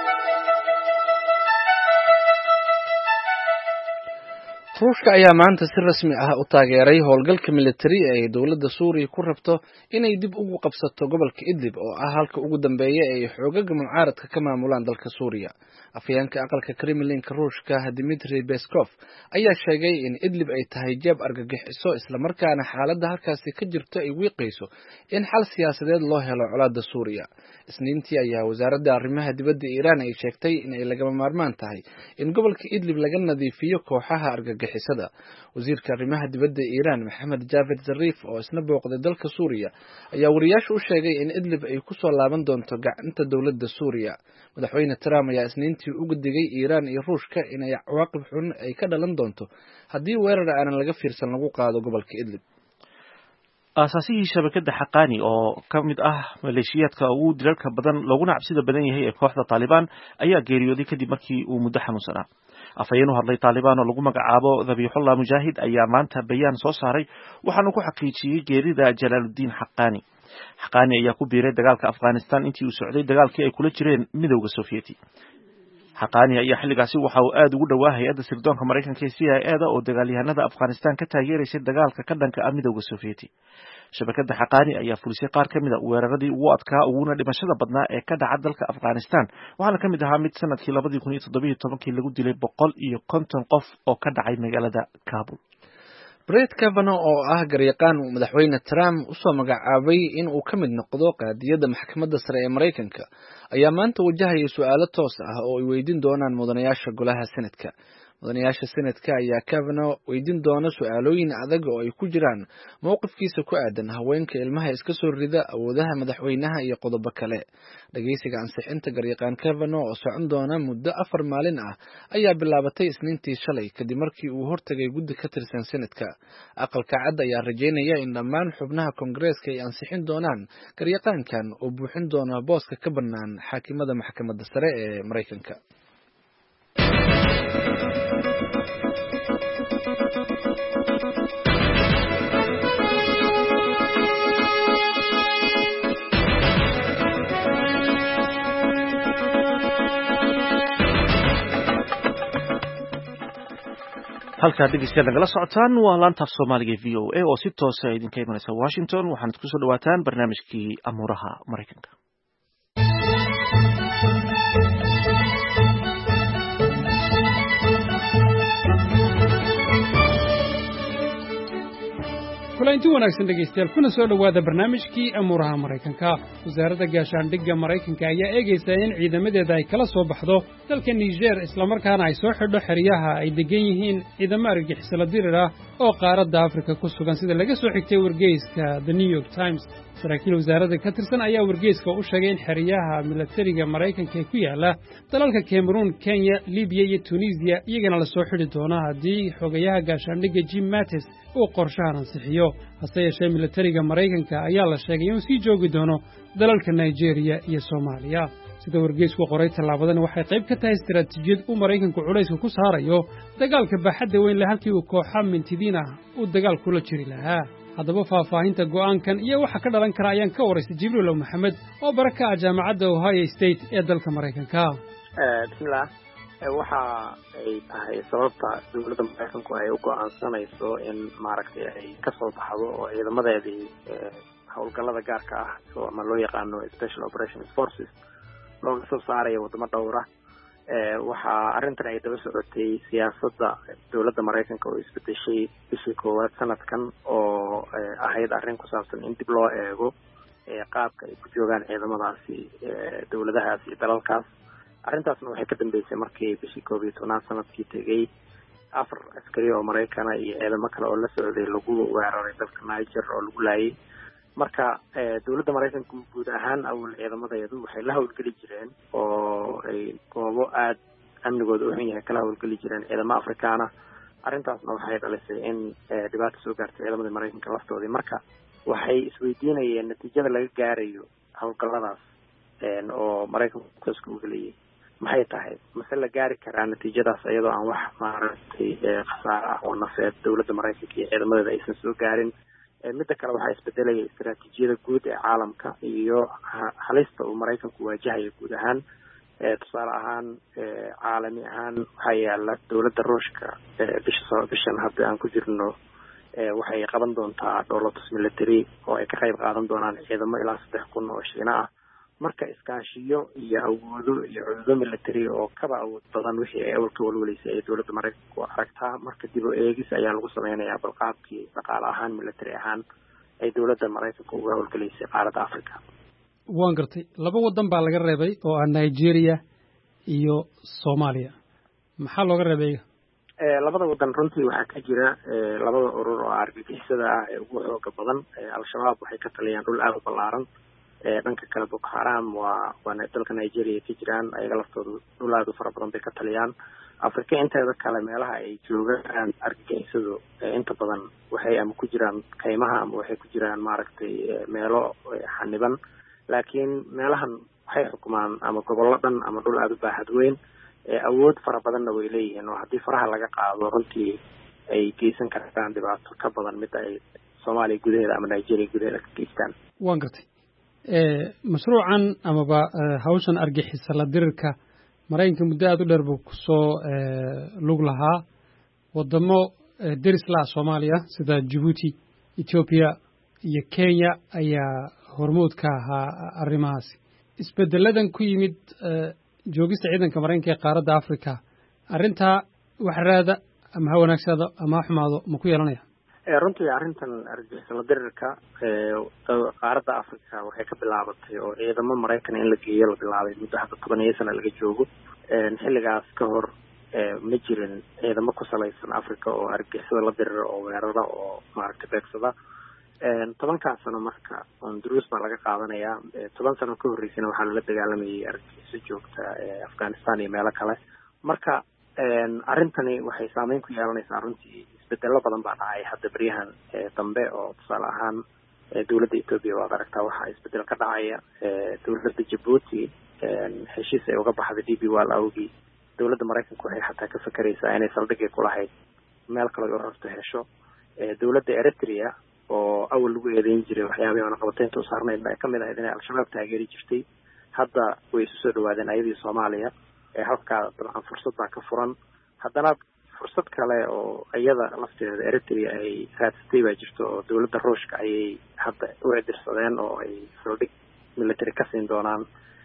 ruushka ayaa maanta si rasmi ah u taageeray howlgalka militari ee ay dowladda suuriya ku rabto inay dib ugu qabsato gobolka idlib oo ah halka ugu dambeeya ee ay xoogaga mucaaradka ka maamulaan dalka suuriya. afhayeenka aqalka kremlinka ruushka Dmitry Peskov ayaa sheegay in idlib ay tahay jeeb argagixiso islamarkaana xaaladda halkaasi ka jirto ay wiiqayso in xal siyaasadeed loo helo colaadda suuriya. isniintii ayaa wasaaradda arrimaha dibadda Iiraan ay sheegtay in ay lagama maarmaan tahay in gobolka idlib laga nadiifiyo kooxaha argagixisada. wasiirka arrimaha dibadda Iiraan Maxamed Javad Zarif oo isna booqday dalka Suuriya ayaa wariyaasha u sheegay in idlib ay ku soo laaban doonto gacanta dowladda Suuriya. madaxweyne Trump ayaa isniintii uga digay Iiraan iyo Ruushka in ay cawaaqib xun ay ka dhalan doonto haddii weerar aanan laga fiirsan lagu qaado gobolka idlib. aasaasihii shabakadda xaqaani oo ka mid ah maleeshiyaadka ugu dilalka badan looguna cabsida badan yahay ee kooxda Taliban ayaa geeriyooday kadib markii uu muddo xanuunsanaa. afhayeen u hadlay Taliban oo lagu magacaabo Dhabihullah Mujahid ayaa maanta bayaan soo saaray waxaana ku xaqiijiyay geerida Jalaaluddin Xaqaani. Xaqaani ayaa ku biiray dagaalka Afghanistan intii uu socday dagaalkii ay kula jireen midowga Sovieti. Xaqaani ayaa xilligaasi waxa uu aad ugu dhawaa hay'adda sirdoonka Mareykanka ee C I A da oo dagaalyahanada Afghanistan ka taageereysay dagaalka ka dhanka ah midowga Sovieti. shabakadda Xaqaani ayaa fulisay qaar ka mid ah weeraradii ugu adkaa uguna dhimashada badnaa ee ka dhaca dalka Afghanistan waxaana ka mid ahaa mid sanadkii labadii kun iyo toddoba iyo tobankii lagu dilay boqol iyo konton qof oo ka dhacay magaalada Kabul. Brett Kavanaugh oo ah garyaqaan uu madaxweyne Trump u soo magacaabay in uu ka mid noqdo qaadiyada maxkamadda sare ee Mareykanka ayaa maanta wajahaya su'aalo toos ah oo ay weydiin doonaan mudanayaasha golaha Senatka. mudanayaasha Senatka ayaa Kavanaugh weydiin doona su'aalooyin adag oo ay ku jiraan mowqifkiisa ku aadan haweenka ilmaha iska soo rida, awoodaha madaxweynaha iyo qodobo kale. dhageysiga ansixinta garyaqaan Kavanaugh oo socon doona muddo afar maalin ah ayaa bilaabatay isniintii shalay kadib markii uu hortagay guddi ka tirsan Senatka. aqalka cad ayaa rajeynaya in dhammaan xubnaha Koongareeska ay ansixin doonaan garyaqaankan oo buuxin doona booska ka bannaan xaakimada maxkamadda sare ee Mareykanka. halka dhegeystayaal nagala socotaan waa laanta af Soomaaliga V O A oo si toos ah idinka imanaysa Washington. waxaad ku soo dhawaataan barnaamijkii amuuraha Mareykanka. kulanti wanaagsan dhegeystayaal kuna soo dhawaada barnaamijkii amuuraha Mareykanka. wasaaradda gaashaandhigga Mareykanka ayaa eegaysa in ciidamadeeda ay kala soo baxdo dalka Niger isla markaana ay soo xidho xeryaha ay degan yihiin ciidamo argagixisada dirir ah oo qaaradda Afrika ku sugan sida laga soo xigtay wargeyska The New York Times. saraakiil wasaaradda ka tirsan ayaa wargeyska u sheegay in xeryaha militariga Mareykanka ee ku yaala dalalka Cameroon, Kenya, Libya iyo Tunisia iyagana la soo xidhi doona haddii xogayaha gaashaandhigga Jim Mattis uu qorshahan ansixiyo. hase yeeshee militariga Mareykanka ayaa la sheegay inuu sii joogi doono dalalka Nigeria iyo Soomaaliya. sida wargeysku qoray tallaabadan waxay qayb ka tahay istiraatiijiyad uu Mareykanku culayska ku saarayo dagaalka baaxadda weyn leh halkii uu kooxa mintidiin ah uu dagaal kula jiri lahaa. haddaba faahfaahinta go'aankan iyo waxa ka dhalan kara ayaan ka waraystay Jibriil Maxamed oo baraka ah jaamacadda Ohio State ee dalka Mareykanka. bismillah waxa ay tahay sababta dowladda Mareykanku ay u go'aansanayso in maaragtay ay ka soo baxdo oo ciidamadeedii howlgallada gaarka ah oo ama loo yaqaano Special Operations Forces looga soo saarayo wadamo dhowr ah. waxaa arrintan ay daba socotay siyaasadda dowladda Mareykanka oo isbedeshay bishii koowaad sanadkan oo ahayd arrin ku saabsan in dib loo eego qaabka ay ku joogaan ciidamadaasi dowladahaas iyo dalalkaas. arrintaasna waxay ka dambeysay markii bishii koob iyo tobnaad sanadkii tegey afar askari oo Mareykan iyo ciidamo kale oo la socday lagu weeraray dalka Niger oo lagu laayay. marka dowladda Mareykanku guud ahaan awal ciidamadeedu waxay la howlgeli jireen oo ay goobo aad amnigooda u xun yahay kala howlgeli jireen ciidamo Afrikaana. arrintaasna waxay dhalisay in dhibaato soo gaartay ciidamada Mareykanka laftoodii. marka waxay isweydiinayeen natiijada laga gaarayo howlgalladaas oo Mareykanku kasku ugaliyay maxay tahay mase la gaari karaa natiijadaas iyadoo aan wax maaragtay khasaare ah oo nafeed dowladda Mareykanka iyo ciidamadeeda aysan soo gaarin. midda kale waxaa isbedelaya istiraatiijiyada guud ee caalamka iyo halista uu Mareykanku waajahayo guud ahaan tusaale ahaan caalami ahaan waxaa yaala dowladda ruushka bisha bishan hadda aan ku jirno waxay qaban doontaa dhoolatus military oo ay ka qayb qaadan doonaan ciidamo ilaa saddex kun oo shiina ah marka iskaashiyo iyo awoodo iyo cududo military oo kaba awood badan wixii ay awalka walwaleysay ay dowladda maraykanku aragtaa marka dib u eegis ayaa lagu sameynayaa balqaabkii dhaqaale ahaan military ahaan ay dowladda maraykanka uga howlgalaysay qaaradda africa waan gartay laba waddan baa laga reebay oo ah nigeria iyo soomaaliya maxaa looga reebay labada waddan runtii waxaa ka jira labada urur oo argagixisada ah ee ugu xooga badan al-shabaab waxay ka taliyaan dhul aada u ballaaran dhanka kale boko haram waa waa dalka nigeria ka jiraan ayaga laftooda dhul aada u fara badan bay ka taliyaan afrika inteeda kale meelaha ay joogaan argagixisadu inta badan waxay ama ku jiraan kaymaha ama waxay ku jiraan maaragtay meelo xaniban laakiin meelahan waxay xukumaan ama gobollo dhan ama dhul aada u baaxad weyn awood fara badanna way leeyihiin oo haddii faraha laga qaado runtii ay geysan kartaan dhibaato ka badan midda ay soomaaliya gudaheeda ama nigeria gudaheeda ka geystaan waan gartay mashruucan amaba hawshan argixisa la dirirka maraykanka muddo aada u dheer buu kusoo lug lahaa wadamo deris laha soomaaliya sida jabuuti ethiopia iyo kenya ayaa hormood ka ahaa arrimahaasi isbedeladan ku yimid joogista ciidanka maraykanka ee qaaradda africa arrintaa wax raada ama ha wanaagsado ama ha xumaado ma ku yeelanaya runtii arrintan argixisala dirirka qaaradda africa waxay ka bilaabatay oo ciidamo maraykan in la geeyo la bilaabay muddo hadda toban iyo sana laga joogo xilligaas ka hor ma jirin ciidamo ku salaysan africa oo argixisada la dirira oo weerara oo maaragtay beegsada tobankaas sano marka duruus baa laga qaadanayaa toban sano ka horreysana waxaa lala dagaalamayay argagixiso joogta afghanistan iyo meelo kale marka arrintani waxay saameyn ku yeelanaysaa runtii isbedelo badan baa dhacay hadda beryahan dambe oo tusaale ahaan dowladda ethoopia waad aragtaa waxaa isbedel ka dhacaya dowladda jabuuti heshiis ay uga baxday d b wall awgii dowladda maraykanka waxay xataa ka fakeraysaa inay saldhigay kulahayd meel kale oo rarto hesho dowladda eritrea oo awal lagu eedeyn jiray waxyaabihii oona qabateynta u saarnayd ay kamid ahayd inay al-shabaab taageeri jirtay hadda way isu soo dhawaadeen ayadii soomaaliya halkaa dabcan fursad baa ka furan haddana fursad kale oo iyada lafteeda eritrea ay raadsatay baa jirto oo dowladda ruushka ayay hadda u edirsadeen oo ay saldhig military ka siin doonaan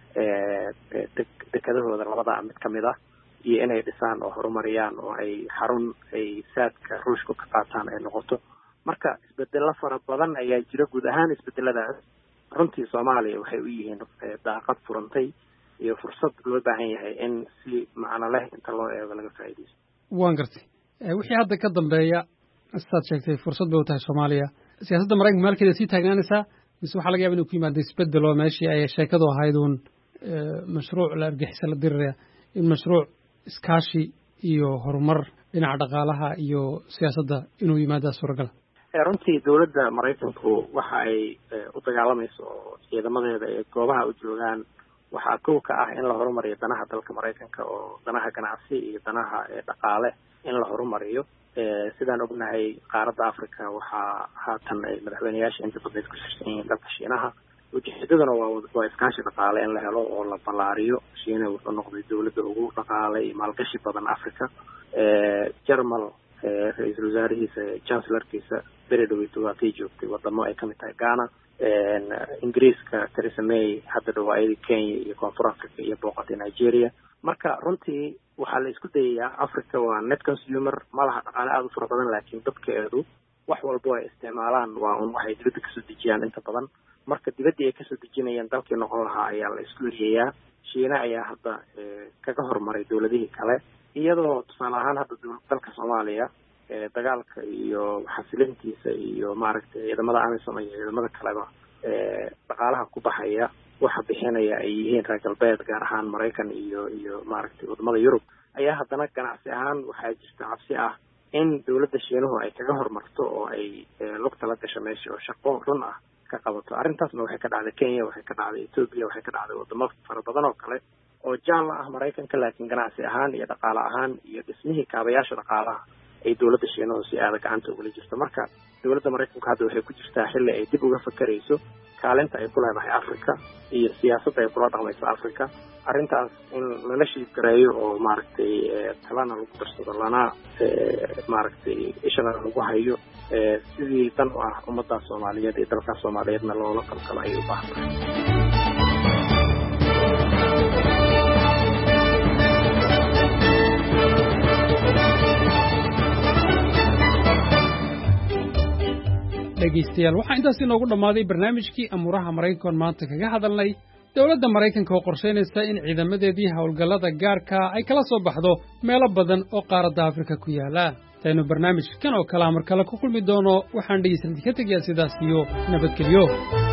dekadahooda labada mid kamid ah iyo inay dhisaan oo horumariyaan oo ay xarun ay saadka ruushka ka qaataan ay noqoto marka isbedelo fara badan ayaa jira guud ahaan isbedeladaas runtii soomaaliya waxay u yihiin daaqad furantay iyo fursad loo baahan yahay in si macno leh inta loo eego laga faa'iidaysto waan gartay wixii hadda ka dambeeya sidaad sheegtay fursad bay u tahay soomaaliya siyaasadda maraykanka maalkeeda sii taagnaanaysaa mise waxaa laga yaba inuu ku yimaado isbedel oo meeshii ay sheekadu ahayd uun mashruuc la argixisa la diriraya in mashruuc iskaashi iyo horumar dhinaca dhaqaalaha iyo siyaasadda inuu yimaadaa suuragala runtii dowladda maraykanku waxa ay u dagaalamayso oo ciidamadeeda ay goobaha u joogaan waxaa kow ka ah in la horumariyo danaha dalka maraykanka oo danaha ganacsi iyo danaha dhaqaale in la horumariyo sidaan ognahay qaaradda africa waxaa haatan ay madaxweyneyaasha inta badneed ku shirsan yihiin dalka shiinaha ujeedadana waa waa iskaashi dhaqaale in la helo oo la ballaariyo shiina wuxuu noqday dowladda ugu dhaqaale iyo maalgashi badan africa jermal ra-iisul wasaarihiisa chancellarkiisa beri dhaweyto waa kay joogtay wadamo ay kamid tahay ghana ingiriiska theresa may hadda dhawaayadii kenya iyo koonfur africa iyo booqatay nigeria marka runtii waxaa la isku dayayaa africa waa net consumer ma laha dhaqaale aada u fara badan laakiin dadkeedu wax walbo ay isticmaalaan waa un waxay dibadda kasoo dejiyaan inta badan marka dibaddii ay kasoo dejinayaan dalkii noqon lahaa ayaa la isku eriyayaa shiina ayaa hadda kaga horumaray dowladihii kale iyadoo tusaale ahaan hadda dalka soomaaliya dagaalka iyo xasilintiisa iyo maaragtay ciidamada amisom iyo ciidamada kaleba dhaqaalaha ku baxaya waxa bixinaya ay yihiin reer galbeed gaar ahaan maraykan iyo iyo maaragtay wadamada yurub ayaa haddana ganacsi ahaan waxaa jirta cabsi ah in dowladda shiinuhu ay kaga horumarto oo ay lugta la gasho meesha oo shaqo run ah ka qabato arrintaasna waxay ka dhacday kenya waxay ka dhacday ethoopia waxay ka dhacday wadamo fara badan oo kale oo jaalla ah maraykanka laakiin ganacsi ahaan iyo dhaqaale ahaan iyo dhismihii kaabayaasha dhaqaalaha ay dowladda shiinuhu si aada gacanta ugula jirto marka dowladda maraykanku hadda waxay ku jirtaa xilli ay dib uga fakerayso kaalinta ay ku leedahay Africa iyo siyaasadda ay kula dhaqmayso Africa arrintaas in lala shiigareeyo oo maaragtay talana lagu darsado lana maaragtay ishana lagu hayo sidii tan u ah ummadda Soomaaliyeed iyo dalka Soomaaliyeedna loola qalqalayo u baahan dhegeystayaal waxaa intaas inoogu dhammaaday barnaamijkii amuuraha Maraykanka maanta kaga hadalnay dowladda Maraykanka oo qorsheynaysa in ciidamadeedii howlgallada gaarka ay kala soo baxdo meelo badan oo qaaradda Afrika ku yaala taynu barnaamijkan oo kala mar kale ku kulmi doono waxaan dhegeysantii ka tegayaa sidaas iyo nabadgelyo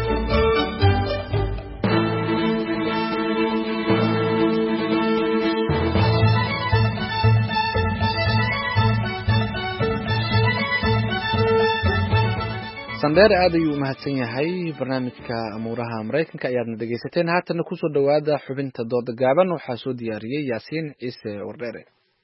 sandheer aad ayuu u mahadsan yahay barnaamijka amuuraha Maraykanka ayaadna dhegaysateen haatana ku soo dhawaada xubinta dooda gaaban waxaa soo diyaariyay Yaasiin Ciise Wardheere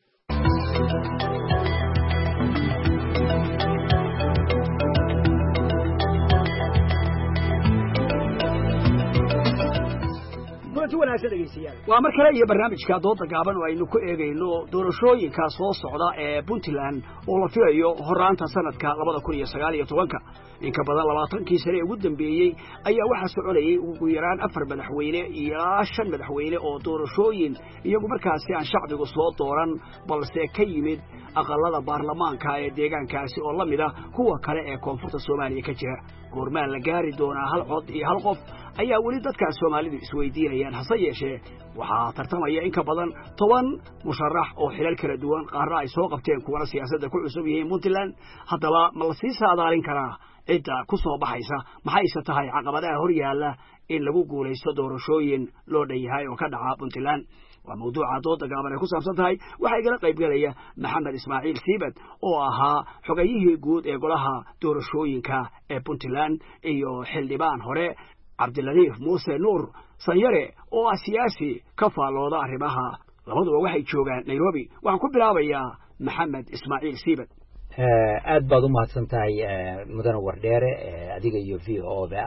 waa mar kale iyo barnaamijka dooda gaaban oo aynu ku eegayno doorashooyinka soo socda ee Puntland oo la filayo horaanta sanadka laba kun iyo sagaal iyo toban in ka badan labaatankii sano ee ugu dambeeyay ayaa waxa soconayay ugu yaraan afar madaxweyne iyo shan madaxweyne oo doorashooyin iyagu markaasi aan shacbigu soo dooran balse ka yimid aqalada baarlamaanka ee deegaankaasi oo la mid ah kuwa kale ee koonfurta Soomaaliya ka jira goormaan la gaari doonaa hal cod iyo hal qof ayaa weli dadka Soomaalidu isweydiinayaan hase yeeshee waxaa tartamaya in ka badan toban musharax oo xilal kala duwan qaarna ay soo qabteen kuwa siyaasadda ku cusub yihiin Puntland haddaba ma la sii saadaalin karaa cidda ku soo baxaysa maxayse tahay caqabadaha hor yaalla in lagu guulaysto doorashooyin loo dhanyahay oo ka dhaca Puntland waa mawduuca dooda gaaban ee ku saabsan tahay waxaa igala qayb galaya Maxamed Ismaaciil Siibad oo ahaa xogayihii guud ee golaha doorashooyinka ee Puntland iyo xildhibaan hore Cabdiladiif Muuse Nuur Sanyare oo ah siyaasi ka faalooda arrimaha labaduba waxay joogaan Nairobi waxaan ku bilaabayaa Maxamed Ismaaciil Siibad aad baad u mahadsan tahay mudane Wardheere adiga iyo V O da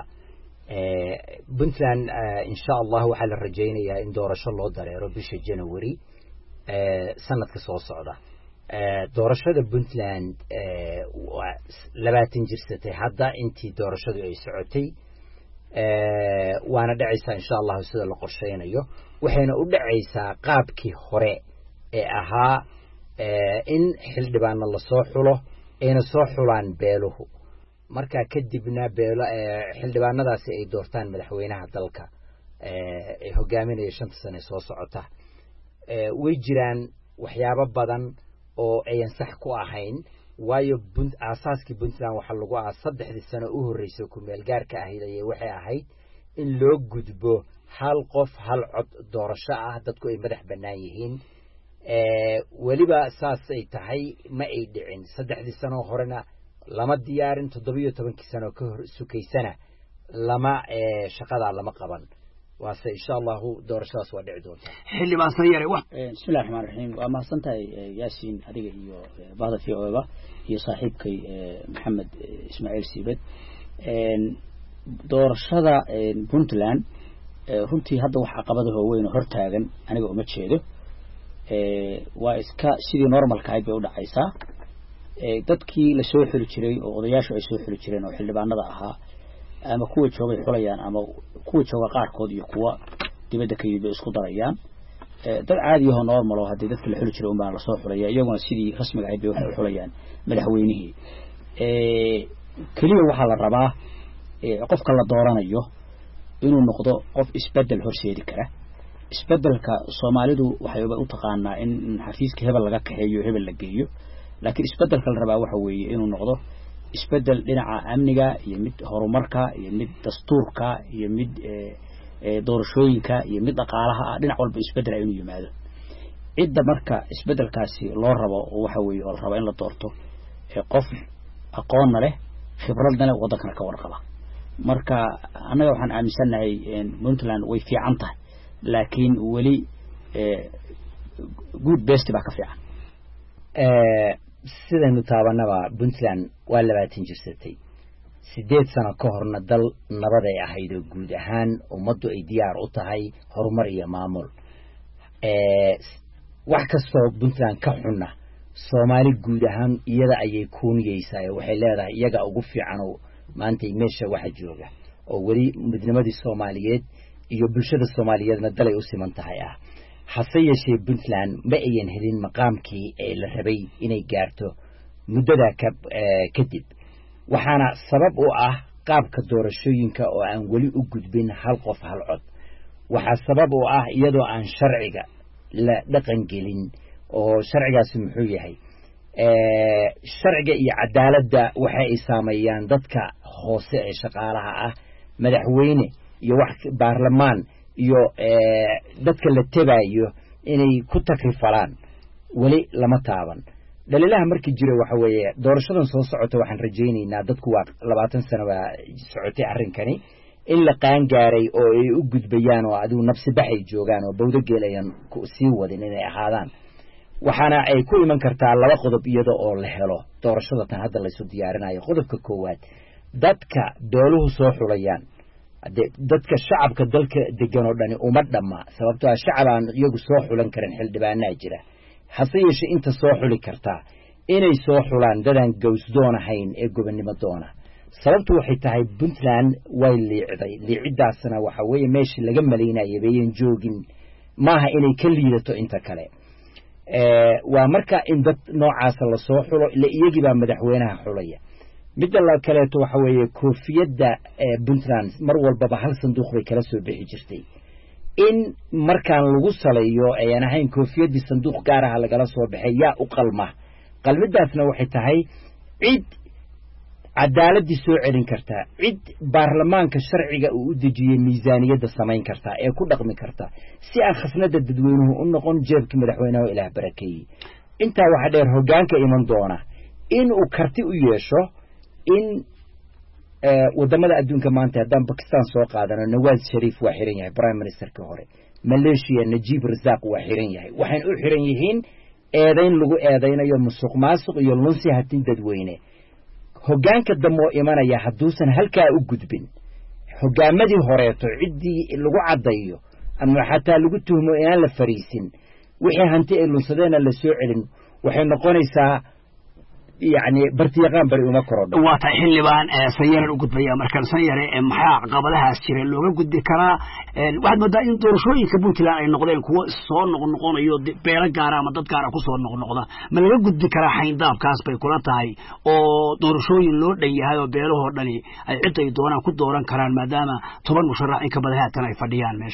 Puntland insha Allah waxaa la rajaynayaa in doorasho loo dareero bisha January sanadka soo socda doorashada Puntland labaatan jirsatay hadda intii doorashadu ay socotay waana dhacaysaa insha Allah sida la qorsheynayo waxayna u dhacaysaa qaabkii hore ee ahaa in xildhibaanna la soo xulo ayna soo xulaan beeluhu marka kadibna beelo xildhibaanadaasi ay doortaan madaxweynaha dalka ee hogaaminaya shanta sano soo socota way jiraan waxyaabo badan oo ayan sax ku ahayn waayo bunt asaaskii Puntland waxa lagu ah saddexdii sano u horeysay ku meel gaarka ahayd ayay waxay ahayd in loo gudbo hal qof hal cod doorasho ah dadku ay madax bannaan yihiin waliba saasay tahay ma ay dhicin saddexdii sano horena lama diyaarin toddobiyo tobankii sano ka hor sukaysana lama shaqada lama qaban waase insha Allah doorashadaas waa dhici doonta xildhibaan Sanyare wax bismillaahir rahmaanir rahiim waa mahadsantahay Yaasiin adiga iyo bahda V O da iyo saaxiibkay Maxamed Ismaaciil Siibad doorashada Puntland runtii hadda wax caqabadaha weyn hor taagan aniga uma jeedo waa iska sidii normalka ay u dhacaysaa dadkii la soo xuli jiray oo odayaashu ay soo xuli jireen oo xildhibaanada ahaa ama kuwa joogay xulayaan ama kuwa jooga qaarkood iyo kuwa dibadda ka yimid isku darayaan dad caadi ah oo normal oo hadii dadka la xuli jiray uma la soo xulaya iyaguna sidii rasmiga ay waxay xulayaan madaxweynihii ee kaliya waxa la rabaa qofka la dooranayo inuu noqdo qof isbedel horseedi kara isbedelka Soomaalidu waxay u taqaanaa in xafiiska hebel laga kaxeeyo hebel la geeyo laakiin isbedelka la rabaa waxa weeye inuu noqdo isbedel dhinaca amniga iyo mid horumarka iyo mid dastuurka iyo mid ee doorashooyinka iyo mid dhaqaalaha dhinac walba isbedel ay inuu yimaado cidda marka isbedelkaasi loo rabo waxa weeye oo la rabo in la doorto ee qof aqoon leh khibradna leh wadankana ka warqaba marka anaga waxaan aaminsanahay in Puntland way fiican tahay laakiin wali ee good best ba ka fiican ee sidanu taabanaba Puntland waa labaatan jirsatay sideed sano ka horna dal nabad ay ahayd oo guud ahaan ummaddu ay diyaar u tahay horumar iyo maamul wax kastoo Puntland ka xunna Soomaali guud ahaan iyada ayay kuuniyeysaa waxay leedahay iyaga ugu fiican oo maanta meesha waxa jooga oo wali midnimadii Soomaaliyeed iyo bulshada Soomaaliyeedna dalay u siman tahay ah hase yeeshee Puntland ma ayan helin maqaamkii ee la rabay inay gaarto muddada kadib waxaana sabab u ah qaabka doorashooyinka oo aan wali u gudbin hal qof hal cod waxa sabab u ah iyadoo aan sharciga la dhaqan gelin oo sharcigaasi muxuu yahay ee sharciga iyo cadaaladda waxa ay saameeyaan dadka hoose ee shaqaalaha ah madaxweyne iyo wax baarlamaan iyo ee dadka la tabayo inay ku takrifalaan wali lama taaban dalilaha markii jiray waxa weeye doorashadan soo socota waxaan rajaynaynaa dadku waa labaatan sano waa socotay arrinkani in la qaan gaaray oo ay u gudbayaan oo adigu nafsi baxay joogaan oo bawda geelayaan sii wadin inay ahaadaan waxaana ay ku iman kartaa laba qodob iyada oo la helo doorashada tan hadda la soo diyaarinayo qodobka koowaad dadka dawladuhu soo xulayaan dadka shacabka dalka degan oo dhani uma dhama sababtoo ah shacabaan iyagu soo xulan karin xildhibaanaa jira hase yeeshee inta soo xuli kartaa inay soo xulaan dadaan gowsdoon ahayn ee gobonnimo doona sababtu waxay tahay Puntland way liicday liicidaasna waxa weeye meeshii laga maleynayay bayeen joogin maaha inay ka liidato inta kale ee waa marka in dad noocaas la soo xulo ila iyagii baa madaxweynaha xulaya midda la kale to waxa weeye koofiyadda Puntland mar walba hal sanduuq bay kala soo bixi jirtay in markaan lagu saleeyo ayaan ahayn koofiyadii sanduuq gaar ah laga soo baxay yaa u qalma qalmidaasna waxay tahay cid cadaaladii soo celin kartaa cid baarlamaanka sharciga uu u dejiyay miisaaniyada samayn kartaa ee ku dhaqmi kartaa si aan khasnada dadweynuhu u noqon jeebka madaxweynaha Ilaah barakeeyay inta waxa dheer hoggaanka iman doona in uu karti u yeesho in wadamada adduunka maanta haddaan Pakistan soo qaadano Nawaz Sharif waa xiran yahay prime minister ka hore Malaysia Najib Razak waa xiran yahay waxaan u xiran yihiin eedayn lagu eedaynayo musuqmaasuq iyo lunsi hatin dadweyne hoggaanka damo imanaya haduusan halkaa u gudbin hoggaamadii horeeto cidii lagu cadayo ama xataa lagu tuhmo inaan la fariisin wixii hanti ay lunsadeena la soo celin waxay noqonaysaa يعني برتيقان بري وما كرد واتا حلبان سيارة وجود بيا مركز سيارة محاق قبلها السيرة اللي وجود كرا واحد مدة ينطر شوي كبوت لا النقدين كوا الصون نقول نقول يود بيرك جارا مدة جارا كوسون نقول نقول ما اللي وجود كرا حين داب كاس بيكولات هاي أو دور شوي اللود اللي هاي وبيروه هردني عدة يدوران كود دوران كران مدام طبعا مشرع إنك بدها تنا يفديان مش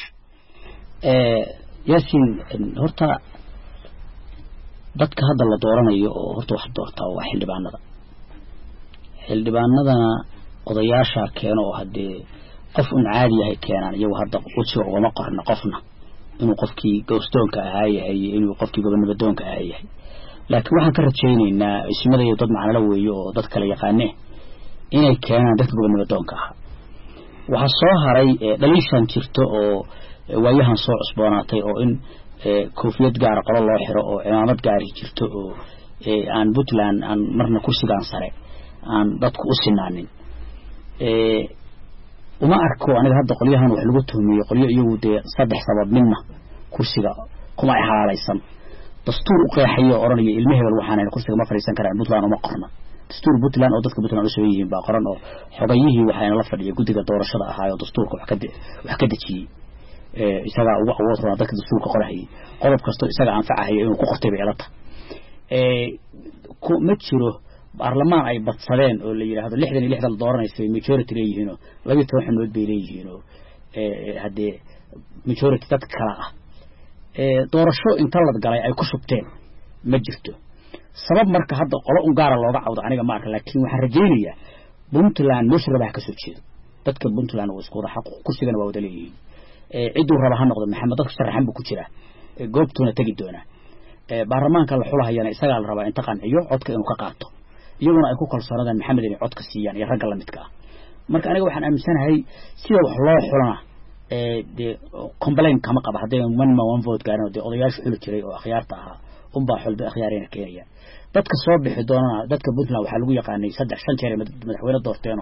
ياسين هرتا dadka hadda la dooranayo oo horta wax doortaa waa xildhibaanada xildhibaanadana odayaasha keeno oo hadee qof un caadi yahay keenan iyagu hadda qojiga uma qorna qofna inuu qofkii gowstoonka ahaa yahay inuu qofkii gobonnimo doonka ahaa yahay laakiin waxaan ka rajaynaynaa ismada iyo dad macnala weeyo oo dad kale yaqaaneen inay keenaan dadka gobonnimo doonka ah waxa soo haray dhaliishan jirto oo waayahan soo cusboonaatay oo in koofiyad gaar qolo loo xiro oo ciidamad gaari jirto oo aan Puntland aan marna kursigaan sare aan dadku u sinaanin ee uma arko aniga hadda qoliyahan wax lagu tuhmiyo qoliyo iyagu de saddex sabab midna kursiga kuma xalaalaysan dastuur u qeexayo oranayo ilmaheeda waxaan kursiga ma fariisan karaan Puntland uma qorna dastuur Puntland oo dadka Puntland u soo yihiin baa qoran oo xogayihii waxayna la fadhiyo guddiga doorashada ahaayo dastuurka wax ka wax ka dajiyay ee isaga ugu awood raba dadka dastuurka qorahay qodob kasto isaga anfacahay inuu ku qortay beelata ee ku ma jiro baarlamaan ay badsadeen oo la yiraahdo lixdan iyo lixdan dooranayso majority leeyihiin oo laba iyo toban xubnood bay leeyihiin oo ee hadee majority dad kala ah ee doorasho inta la galay ay ku shubteen ma jirto sabab marka hadda qolo un gaar looga cawdo aniga ma arka laakiin waxaan rajaynayaa Puntland mushraba ka soo jeedo dadka Puntland oo isku xaq ku sigana waa wada leeyihiin ee ciduu raba ha noqdo maxamed dadka sharaxan buu ku jira goobtuna tagi doona ee baarlamaanka la xulahayana isaga la rabaa inta qanciyo codka inuu ka qaato iyaguna ay ku kalsoonadaan maxamed inay codka siiyaan iyo ragga la midka ah marka aniga waxaan aaminsanahay sida wax loo xulana ee de complaint kama qaba haday man ma one vote gaarno de odayaashu xul jiray oo akhyaarta ahaa um baa xulba akhyaarina keenaya dadka soo bixi doona dadka Puntland waxa lagu yaqaanay saddex shan jeer madaxweyne doorteeno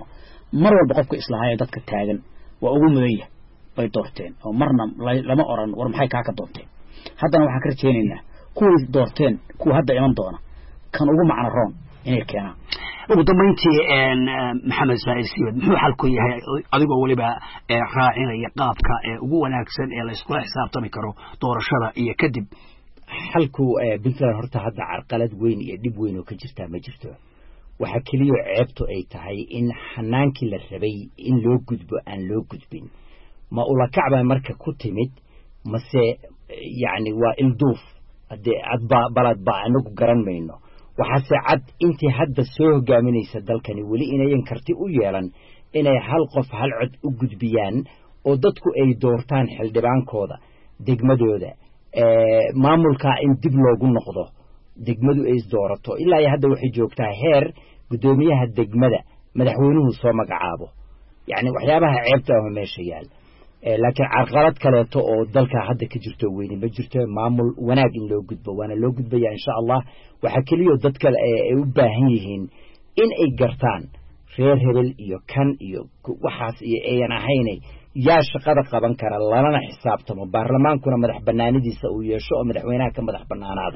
mar walba qofka islahaaya dadka taagan waa ugu mudan yahay bay doorteen oo marna lama oran war maxay kaa ka doonteen haddana waxaan ka rajaynaynaa kuwii doorteen kuwa hadda iman doona kan ugu macno roon inay keenaan ugu dambeyntii maxamed saa'id siibad muxuu xalku yahay adigoo weliba raacinaya qaabka ugu wanaagsan ee la iskula xisaabtami karo doorashada iyo kadib xalku Puntland horta hadda carqalad weyn iyo dhib weyn oo ka jirta ma jirto waxa kaliya ceebto ay tahay in xanaankii la rabay in loo gudbo aan loo gudbin ma ula kacba marka ku timid mase yaani waa ilduuf hadii adba balad baa anagu garan mayno waxa cad intii hadda soo hogaaminaysa dalkani wali inayan karti u yeelan inay hal qof hal cod u gudbiyaan oo dadku ay doortaan xildhibaankooda degmadooda ee maamulka in dib loogu noqdo degmadu ay doorato ilaa hadda waxay joogtaa heer gudoomiyaha degmada madaxweynuhu soo magacaabo yaani waxyaabaha ceebta ah meesha yaal laakiin carqalad kaleeto oo dalka hadda ka jirto weyn ma jirto maamul wanaag in loo gudbo waana loo gudbaya insha Allah waxa kaliya dadka ay u baahan yihiin in ay gartaan reer hebel iyo kan iyo waxaas iyo ayna ahaynay yaa shaqada qaban kara lana xisaabtamo baarlamaankuna madax banaanidiisa uu yeesho oo madaxweynaha ka madax banaanaado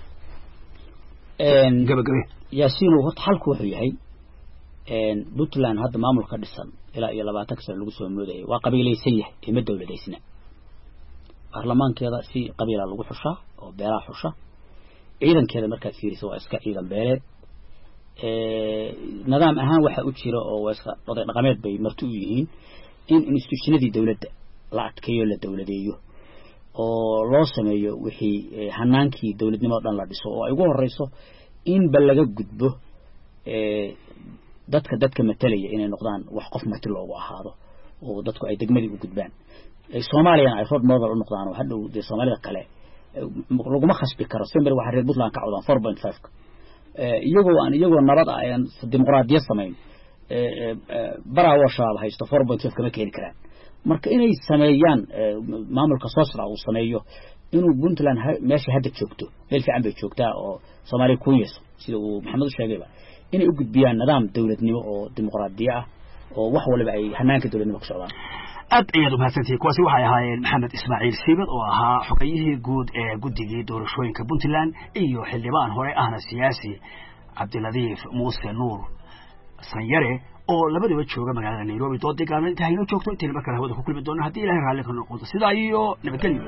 een gabagabe yaasiin uu xalku wuxuu yahay een Puntland hadda maamulka dhisan ilaa iyo labaatan sano lagu soo mooday waa qabiilaysan yahay ima dawladeysna baarlamaankeeda si qabiila lagu xushaa oo beelaha xusha ciidankeeda marka fiiriso waa iska ciidan beeleed ee nidaam ahaan waxa u jira oo waa iska oday dhaqameed bay marti u yihiin in institutionadii dawladda la adkeeyo la dawladeeyo oo loo sameeyo wixii hanaankii dawladnimo dhan la dhiso oo ay ugu horeyso in bal laga gudbo ee dadka dadka matalaya inay noqdaan wax qof matal loogu ahaado oo dadku ay degmadii u gudbaan ee Soomaaliya ay rod model u noqdaan oo hadhow de Soomaalida kale laguma khasbi karo Soomaali waxa reer Puntland ka codaan four point five ee iyagoo aan iyagoo nabad ah aan dimuqraadiyad sameyn ee baraawo shaab haysto four point five kama keeni karaan marka inay sameeyaan maamulka soosra uu sameeyo inuu Puntland meesha hadda joogto meel fiican bay joogtaa oo Soomaaliya ku yeeso sida uu Maxamed sheegayba inay u gudbiyaan nidaam dawladnimo oo dimuqraadiya ah oo wax waliba ay hanaanka dawladnimo ku socdaan aad ayaad u mahadsantihiin kuwaasi waxay ahaayeen maxamed ismaaciil siibad oo ahaa xogayihii guud ee guddigii doorashooyinka Puntland iyo xildhibaan hore ahna siyaasi Cabdiladiif Muuse Nuur Sanyare oo labadaba jooga magaalada Nairobi dood deegaan inta hayno joogto inta markaa hawada ku kulmi doona hadii Ilaahay raali ka noqdo sida iyo nabadgelyo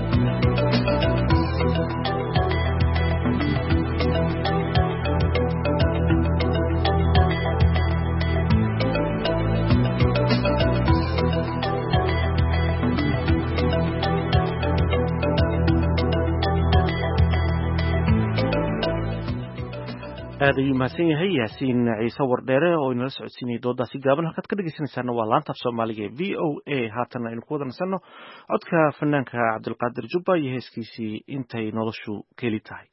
aad ayuu mahadsan yahay yaasiin ciise wardheere oo inala socodsiinayay doodaasi gaaban halkaad ka dhegeysanaysaana waa laanta af soomaaliga ee v o a haatanna aynu ku wada nasanno codka fanaanka cabdulqaadir jubba iyo heeskiisii intay noloshu keli tahay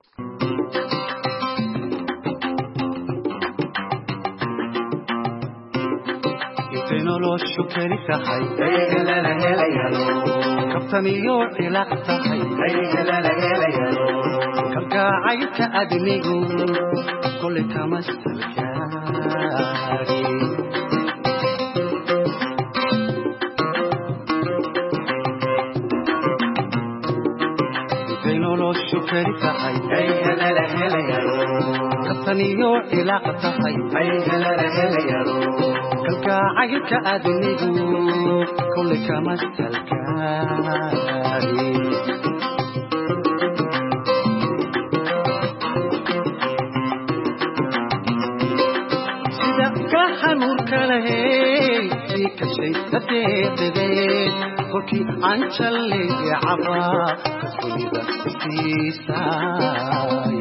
intay noloshu keli tahay kaftamiyo cilaaq tahay kalgacaylka adnigu kole kama salgaari intay noloshu keli tahay kaftamiyo cilaaq tahay kalgacaylka adnigu kole kama salgaari كلهي كشيء تدقيق وكي عنشلي عبا كسولي بسي ساي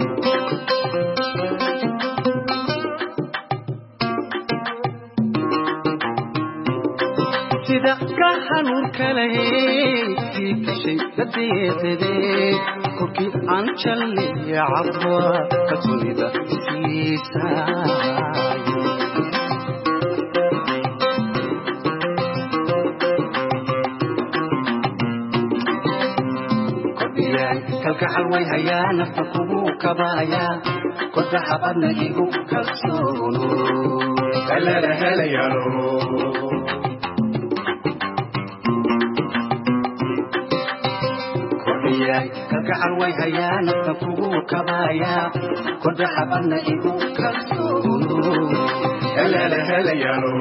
سيدا كحنور كلهي كشيء تدقيق وكي عنشلي عبا كسولي بسي ساي kordhiyay kalgacal way hayaa nafta kugu kabaaya korda xabadna igu kalsoono kalala helayaalo kordhiyay kalgacal way hayaa nafta kugu kabaaya korda xabadna igu kalsoono kalala helayaalo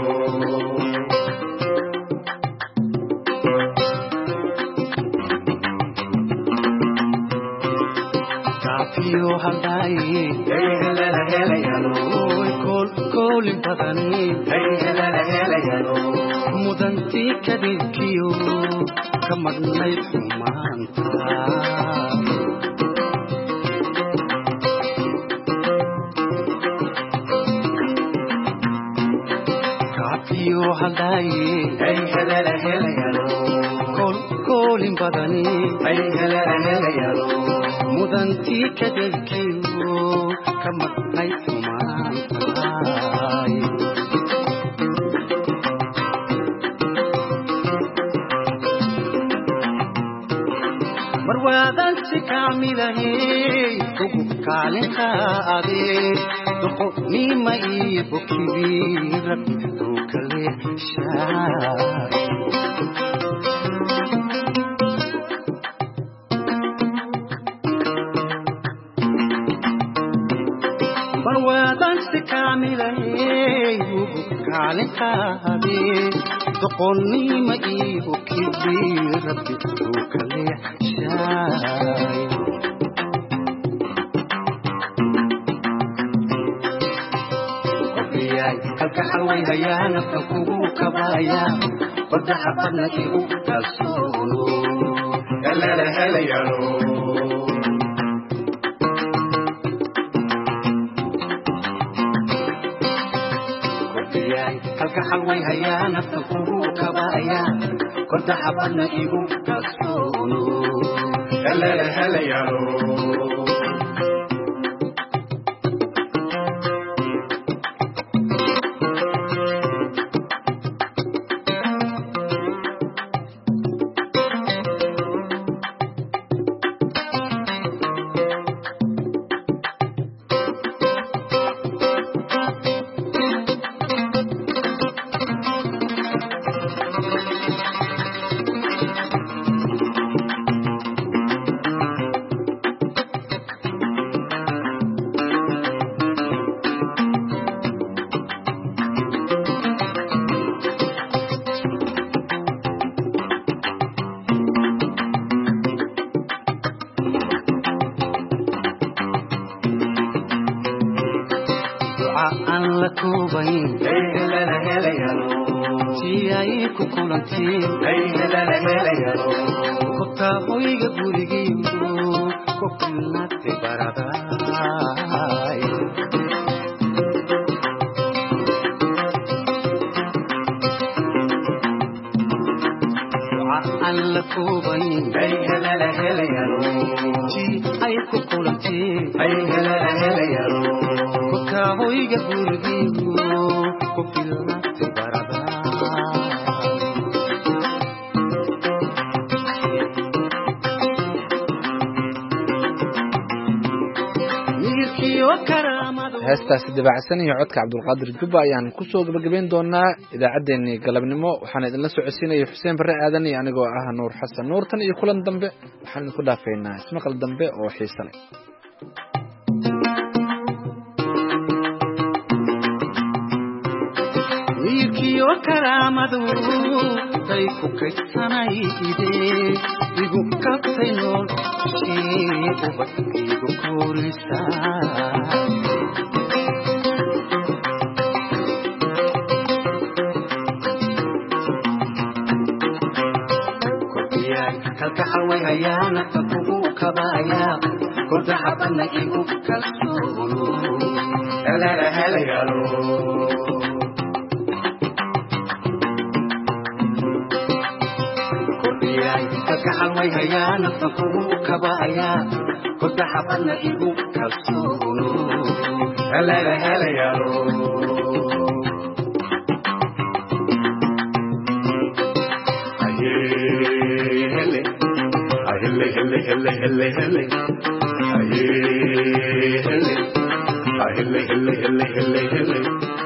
yo hadai hey helala helayalo kol kolin badani hey helala helayalo mudanti kadinkiyo kamadnay xumaanta kafiyo hadai hey helala helayalo kol kolin badani hey helala helayalo mudanti kadalkiyo kamadnay xumaantaay marwaadan si kaamilahay ugu kaalinka adee doqonnima iyo bokibii rabbi uu kale shaay كاملة وكالك هذه تقولني ما إيه كبير ربي وكلي شاي وفياي كلك حلوي هيا نفكو كبايا بدي حبنا إيه كالسونو هلا هلا يا رو kalka xalway hayaa nafta kugu kabaaya korda xabadna igu kalsoono helala helayaalo heestaasi dabacsan iyo codka cabdulqaadir jubba ayaan kusoo gabagabeyn doonaa idaacaddeenii galabnimo waxaan idinla socodsiinaya xuseen barre aadan iyo anigoo ah nuur xasan nuur tan iyo kulan dambe waxaan idinku dhaafaynaa ismaqal dambe oo xiise leh wiilkiyo karaamadu day ku kaydsanayde igu kabtay nool ubad igu koorisaa kalka xalway hayaa nafta kugu kabaaya korda xabadna igu kalsoono helala helayaalo kordhiyay kalka xalway hayaa nafta kugu kabaaya korda xabadna igu kalsoono helala helayaalo hele hele hele hele hele aye hele hele hele hele hele hele